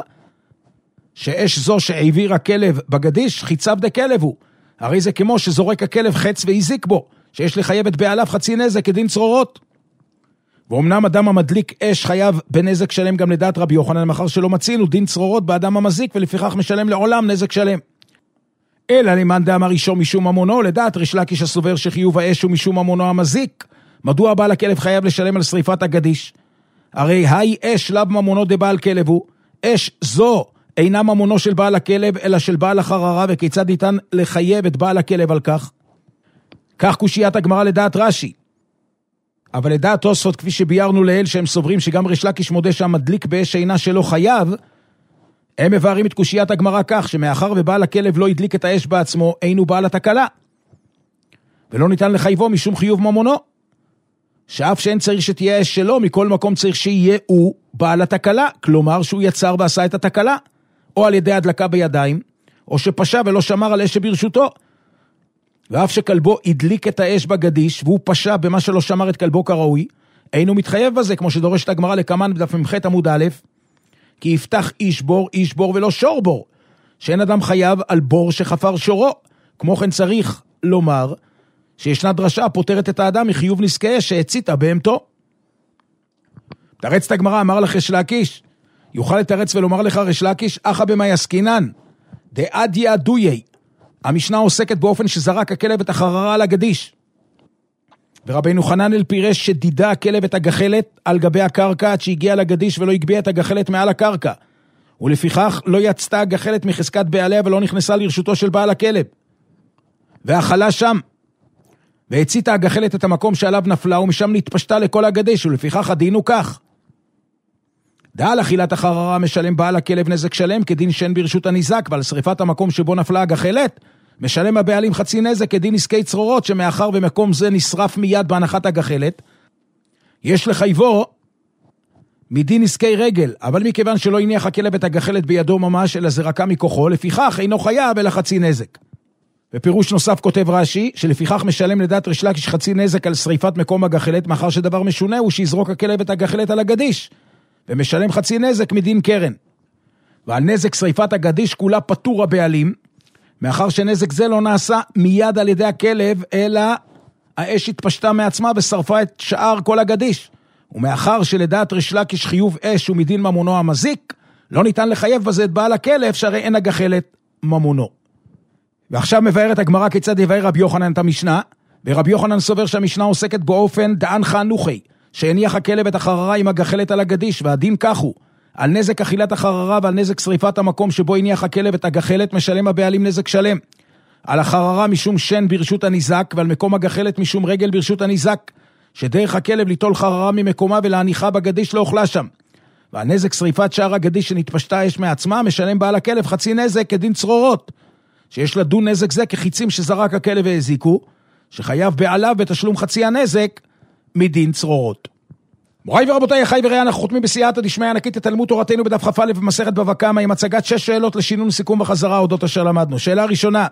שאש זו שהעביר הכלב בגדיש, חיציו דכלב הוא. הרי זה כמו שזורק הכלב חץ והזיק בו, שיש לחייב את בעליו חצי נזק כדין צרורות. ואומנם אדם המדליק אש חייב בנזק שלם גם לדעת רבי יוחנן, מאחר שלא מצינו דין צרורות באדם המזיק, ולפיכך משלם לעולם נזק שלם. אלא למאן דאמר אישו משום ממונו, לדעת ריש לקיש הסובר שחיוב האש הוא משום ממונו המזיק, מדוע בעל הכלב חייב לשלם על שריפת הגדיש? הרי היי אש לאו ממונו דבעל כלב הוא, אש זו אינה ממונו של בעל הכלב אלא של בעל החררה, וכיצד ניתן לחייב את בעל הכלב על כך? כך קושיית הגמרא לדעת רש"י. אבל לדעת תוספות כפי שביארנו לאל שהם סוברים שגם ריש לקיש מודה שהמדליק באש אינה שלו חייב, הם מבארים את קושיית הגמרא כך שמאחר ובעל הכלב לא הדליק את האש בעצמו, אינו בעל התקלה, ולא ניתן לחייבו משום חיוב ממונו. שאף שאין צריך שתהיה אש שלו, מכל מקום צריך שיהיה הוא בעל התקלה, כלומר שהוא יצר ועשה את התקלה, או על ידי הדלקה בידיים, או שפשע ולא שמר על אש שברשותו. ואף שכלבו הדליק את האש בגדיש, והוא פשע במה שלא שמר את כלבו כראוי, אינו מתחייב בזה, כמו שדורשת הגמרא לקמן בדף ממ"ח עמוד א', כי יפתח איש בור, איש בור ולא שור בור, שאין אדם חייב על בור שחפר שורו. כמו כן צריך לומר, שישנה דרשה פותרת את האדם מחיוב נזקה שהציתה בהמתו. תרץ את הגמרא, אמר לך ריש לקיש, יוכל לתרץ ולומר לך ריש לקיש, אחא במה יסקינן, דעדיא אדויי. המשנה עוסקת באופן שזרק הכלב את החררה על הגדיש. ורבינו חננאל פירש שדידה הכלב את הגחלת על גבי הקרקע עד שהגיע לגדיש ולא הגביה את הגחלת מעל הקרקע. ולפיכך לא יצתה הגחלת מחזקת בעליה ולא נכנסה לרשותו של בעל הכלב. ואכלה שם. והציתה הגחלת את המקום שעליו נפלה ומשם נתפשטה לכל הגדיש, ולפיכך הדין הוא כך. דע על אכילת החררה משלם בעל הכלב נזק שלם כדין שן ברשות הניזק, ועל שריפת המקום שבו נפלה הגחלת משלם הבעלים חצי נזק כדין נזקי צרורות, שמאחר ומקום זה נשרף מיד בהנחת הגחלת, יש לחייבו מדין נזקי רגל, אבל מכיוון שלא הניח הכלב את הגחלת בידו ממש, אלא זרקה מכוחו, לפיכך אינו חייב אלא חצי נזק. ופירוש נוסף כותב רש"י, שלפיכך משלם לדעת ריש לקיש חצי נזק על שריפת מקום הגחלת, מאחר שדבר משונה הוא שיזרוק הכלב את הגחלת על הגדיש, ומשלם חצי נזק מדין קרן. ועל נזק שריפת הגדיש כולה פטור הבעלים, מאחר שנזק זה לא נעשה מיד על ידי הכלב, אלא האש התפשטה מעצמה ושרפה את שאר כל הגדיש. ומאחר שלדעת ריש לקיש חיוב אש ומדין ממונו המזיק, לא ניתן לחייב בזה את בעל הכלב, שהרי אין הגחלת ממונו. ועכשיו מבארת הגמרא כיצד יבאר רבי יוחנן את המשנה, ורבי יוחנן סובר שהמשנה עוסקת באופן דען חנוכי, שהניח הכלב את החררה עם הגחלת על הגדיש, והדין כך הוא, על נזק אכילת החררה ועל נזק שריפת המקום שבו הניח הכלב את הגחלת משלם הבעלים נזק שלם. על החררה משום שן ברשות הניזק, ועל מקום הגחלת משום רגל ברשות הניזק, שדרך הכלב ליטול חררה ממקומה ולהניחה בגדיש לא אוכלה שם. ועל נזק שריפת שער הגדיש שנתפשטה אש מעצמה, משלם בעל הכלב חצי נזק כדין צרורות, שיש לדון נזק זה כחיצים שזרק הכלב והזיקו, שחייב בעליו בתשלום חצי הנזק מדין צרורות. מוריי ורבותיי, אחי ורעי, אנחנו חותמים בסייעתא דשמיא ענקית את תלמוד תורתנו בדף כ"א במסכת בבא קמא, עם הצגת שש שאלות לשינון סיכום וחזרה אודות אשר למדנו. שאלה ראשונה,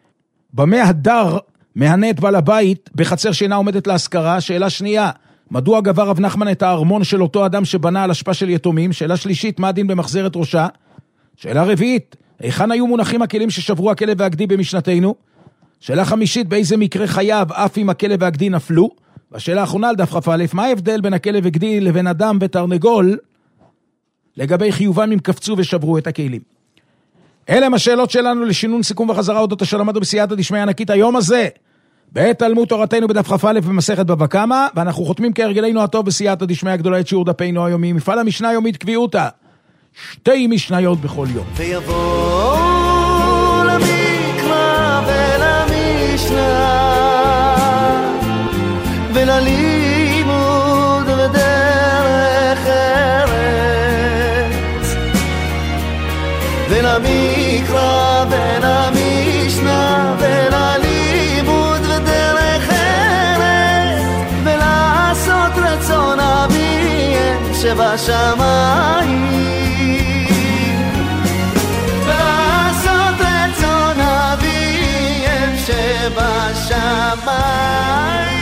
במה הדר מהנה את בעל הבית בחצר שאינה עומדת להשכרה? שאלה שנייה, מדוע גבר רב נחמן את הארמון של אותו אדם שבנה על אשפה של יתומים? שאלה שלישית, מה הדין במחזרת ראשה? שאלה רביעית, היכן היו מונחים הכלים ששברו הכלב והגדי במשנתנו? שאלה חמישית, באיזה מקרה חייב אף אם הכלב והגדי נפלו? והשאלה האחרונה על דף כ"א, מה ההבדל בין הכלב והגדי לבין אדם ותרנגול לגבי חיובם אם קפצו ושברו את הכלים? אלה הם השאלות שלנו לשינון סיכום וחזרה אודות אשר למדנו בסייעתא דשמיא ענקית היום הזה בתלמוד תורתנו בדף כ"א במסכת בבא קמא, ואנחנו חותמים כהרגלנו הטוב בסייעתא דשמיא הגדולה את שיעור דפינו היומי, מפעל המשנה היומית קביעותה, שתי משניות בכל יום. ויבוא למקרא ולמשנה וללימוד ודרך ארץ, ולמקרא ולמשנה וללימוד ודרך ארץ, ולעשות רצון אביהם שבשמיים, ולעשות רצון אביהם שבשמיים.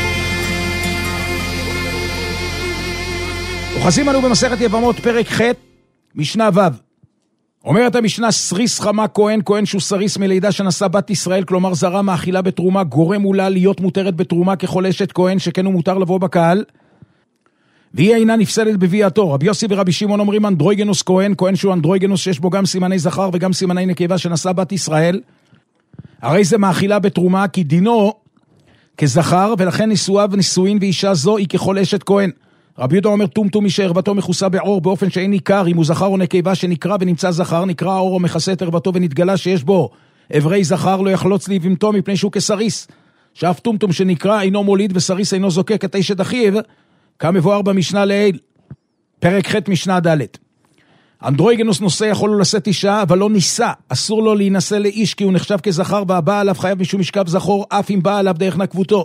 אוחזים אנו במסכת יבמות פרק ח' משנה ו'. אומרת המשנה, סריס חמה כהן, כהן שהוא סריס מלידה שנשא בת ישראל, כלומר זרה מאכילה בתרומה, גורם מולה להיות מותרת בתרומה ככל אשת כהן, שכן הוא מותר לבוא בקהל, והיא אינה נפסלת בביאתו. רבי יוסי ורבי שמעון אומרים אנדרוגינוס כהן, כהן שהוא אנדרוגינוס שיש בו גם סימני זכר וגם סימני נקבה שנשא בת ישראל, הרי זה מאכילה בתרומה, כי דינו כזכר, ולכן נישואיו נישואין ואישה זו היא ככל אשת כהן. רבי יהודה אומר, טום טום מי שערבתו מכוסה בעור באופן שאין ניכר אם הוא זכר או נקבה, שנקרא ונמצא זכר, נקרא העור או מכסה את ערבתו ונתגלה שיש בו אברי זכר, לא יחלוץ ליבמתו מפני שהוא כסריס. שאף טום טום שנקרא אינו מוליד וסריס אינו זוקק את אשת אחיו, כמבואר במשנה לעיל, פרק ח' משנה ד'. אנדרוגינוס נושא יכול לו לשאת אישה, אבל לא נישא, אסור לו להינשא לאיש כי הוא נחשב כזכר, והבא עליו חייב משום משכב זכור, אף אם בא עליו דרך נקבותו.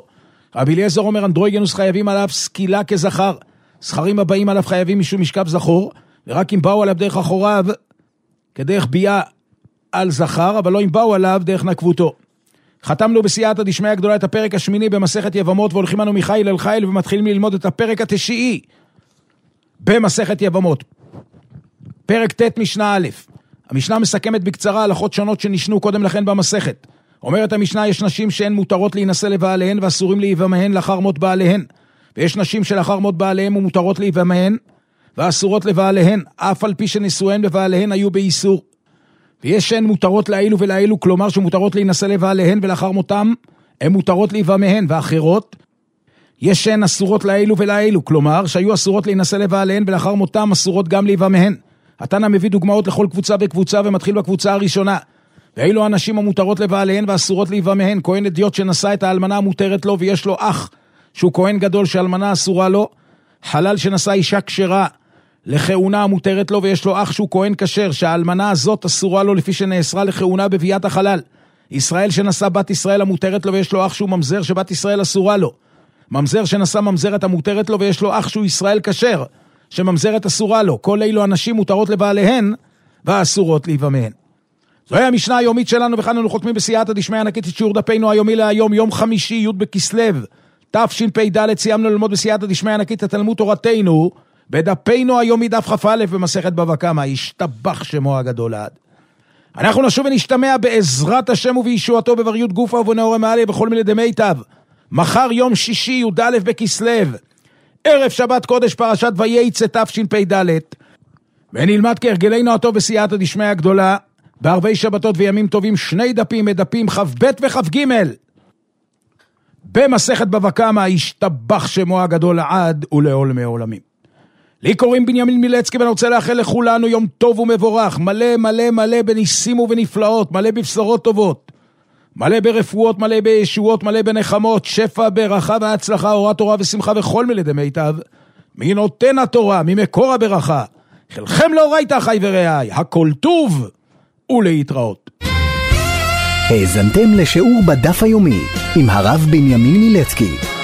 רבי אליעזר אומר, אנדרוגינוס חייבים עליו סקילה כזכר. זכרים הבאים עליו חייבים משום משכב זכור, ורק אם באו עליו דרך אחוריו, כדרך בייה על זכר, אבל לא אם באו עליו דרך נקבותו. חתמנו בסייעתא דשמיא הגדולה את הפרק השמיני במסכת יבמות, והולכים אנו מחיל אל חיל, ומתחילים ללמוד את הפרק התשיעי במסכת יבמות. פרק ת' משנה א'. המשנה מסכמת בקצרה הלכות שונות שנשנו קודם לכן במסכת. אומרת המשנה, יש נשים שהן מותרות להינשא לבעליהן ואסורים להיבמהן לאחר מות בעליהן, ויש נשים שלאחר מות בעליהן ומותרות להיבמהן ואסורות לבעליהן, אף על פי שנישואיהן בבעליהן היו באיסור. ויש שהן מותרות לאלו ולאלו, כלומר שמותרות להינשא לבעליהן ולאחר מותם הן מותרות להיבמהן, ואחרות יש שהן אסורות לאלו ולאלו, כלומר שהיו אסורות להינשא לבעליהן ולאחר מותם אסורות גם להיבמהן. התנא מביא דוגמאות לכל קבוצה וקבוצה ומתחיל בקבוצה הראשונה. ואילו הנשים המותרות לבעליהן ואסורות להיבמהן, כהן אדיוט שנשא את האלמנה המותרת לו ויש לו אח שהוא כהן גדול שהאלמנה אסורה לו, חלל שנשא אישה כשרה לכהונה המותרת לו ויש לו אח שהוא כהן כשר שהאלמנה הזאת אסורה לו לפי שנאסרה לכהונה בביאת החלל, ישראל שנשא בת ישראל המותרת לו ויש לו אח שהוא ממזר שבת ישראל אסורה לו, ממזר שנשא ממזרת המותרת לו ויש לו אח שהוא ישראל כשר שממזרת אסורה לו. כל אילו הנשים מותרות לבעליהן ואסורות להיבמהן. זוהי המשנה היומית שלנו, וכאן אנו חותמים בסייעתא דשמיא ענקית את שיעור דפינו היומי להיום, יום חמישי י' בכסלו תשפ"ד. סיימנו ללמוד בסייעתא דשמיא ענקית את תלמוד תורתנו בדפינו היומי דף כ"א במסכת בבא קמא, ישתבח שמו הגדול עד. אנחנו נשוב ונשתמע בעזרת השם ובישועתו בבריות גופה ובנאורי מעלה בכל מיני דמיטב. מחר יום שישי י"א בכסלו, ערב שבת קודש פרשת וייצא תשפ"ד, ונלמד כהרגלנו הטוב בסייעתא דשמיא הגדולה בערבי שבתות וימים טובים שני דפים, דפים כ"ב וכ"ג במסכת בבא קמא, ישתבח שמו הגדול עד ולעולמי עולמים. לי קוראים בנימין מילצקי, ואני רוצה לאחל לכולנו יום טוב ומבורך, מלא מלא מלא בניסים ובנפלאות, מלא בבשורות טובות, מלא ברפואות, מלא בישועות, מלא בנחמות, שפע, ברכה והצלחה, אורת תורה ושמחה וכל מלדי מיטב, מי נותן התורה, ממקור הברכה. חלכם לאורייתא אחי ורעי, הכל טוב ולהתראות. האזנתם לשיעור בדף היומי עם הרב בנימין מילצקי.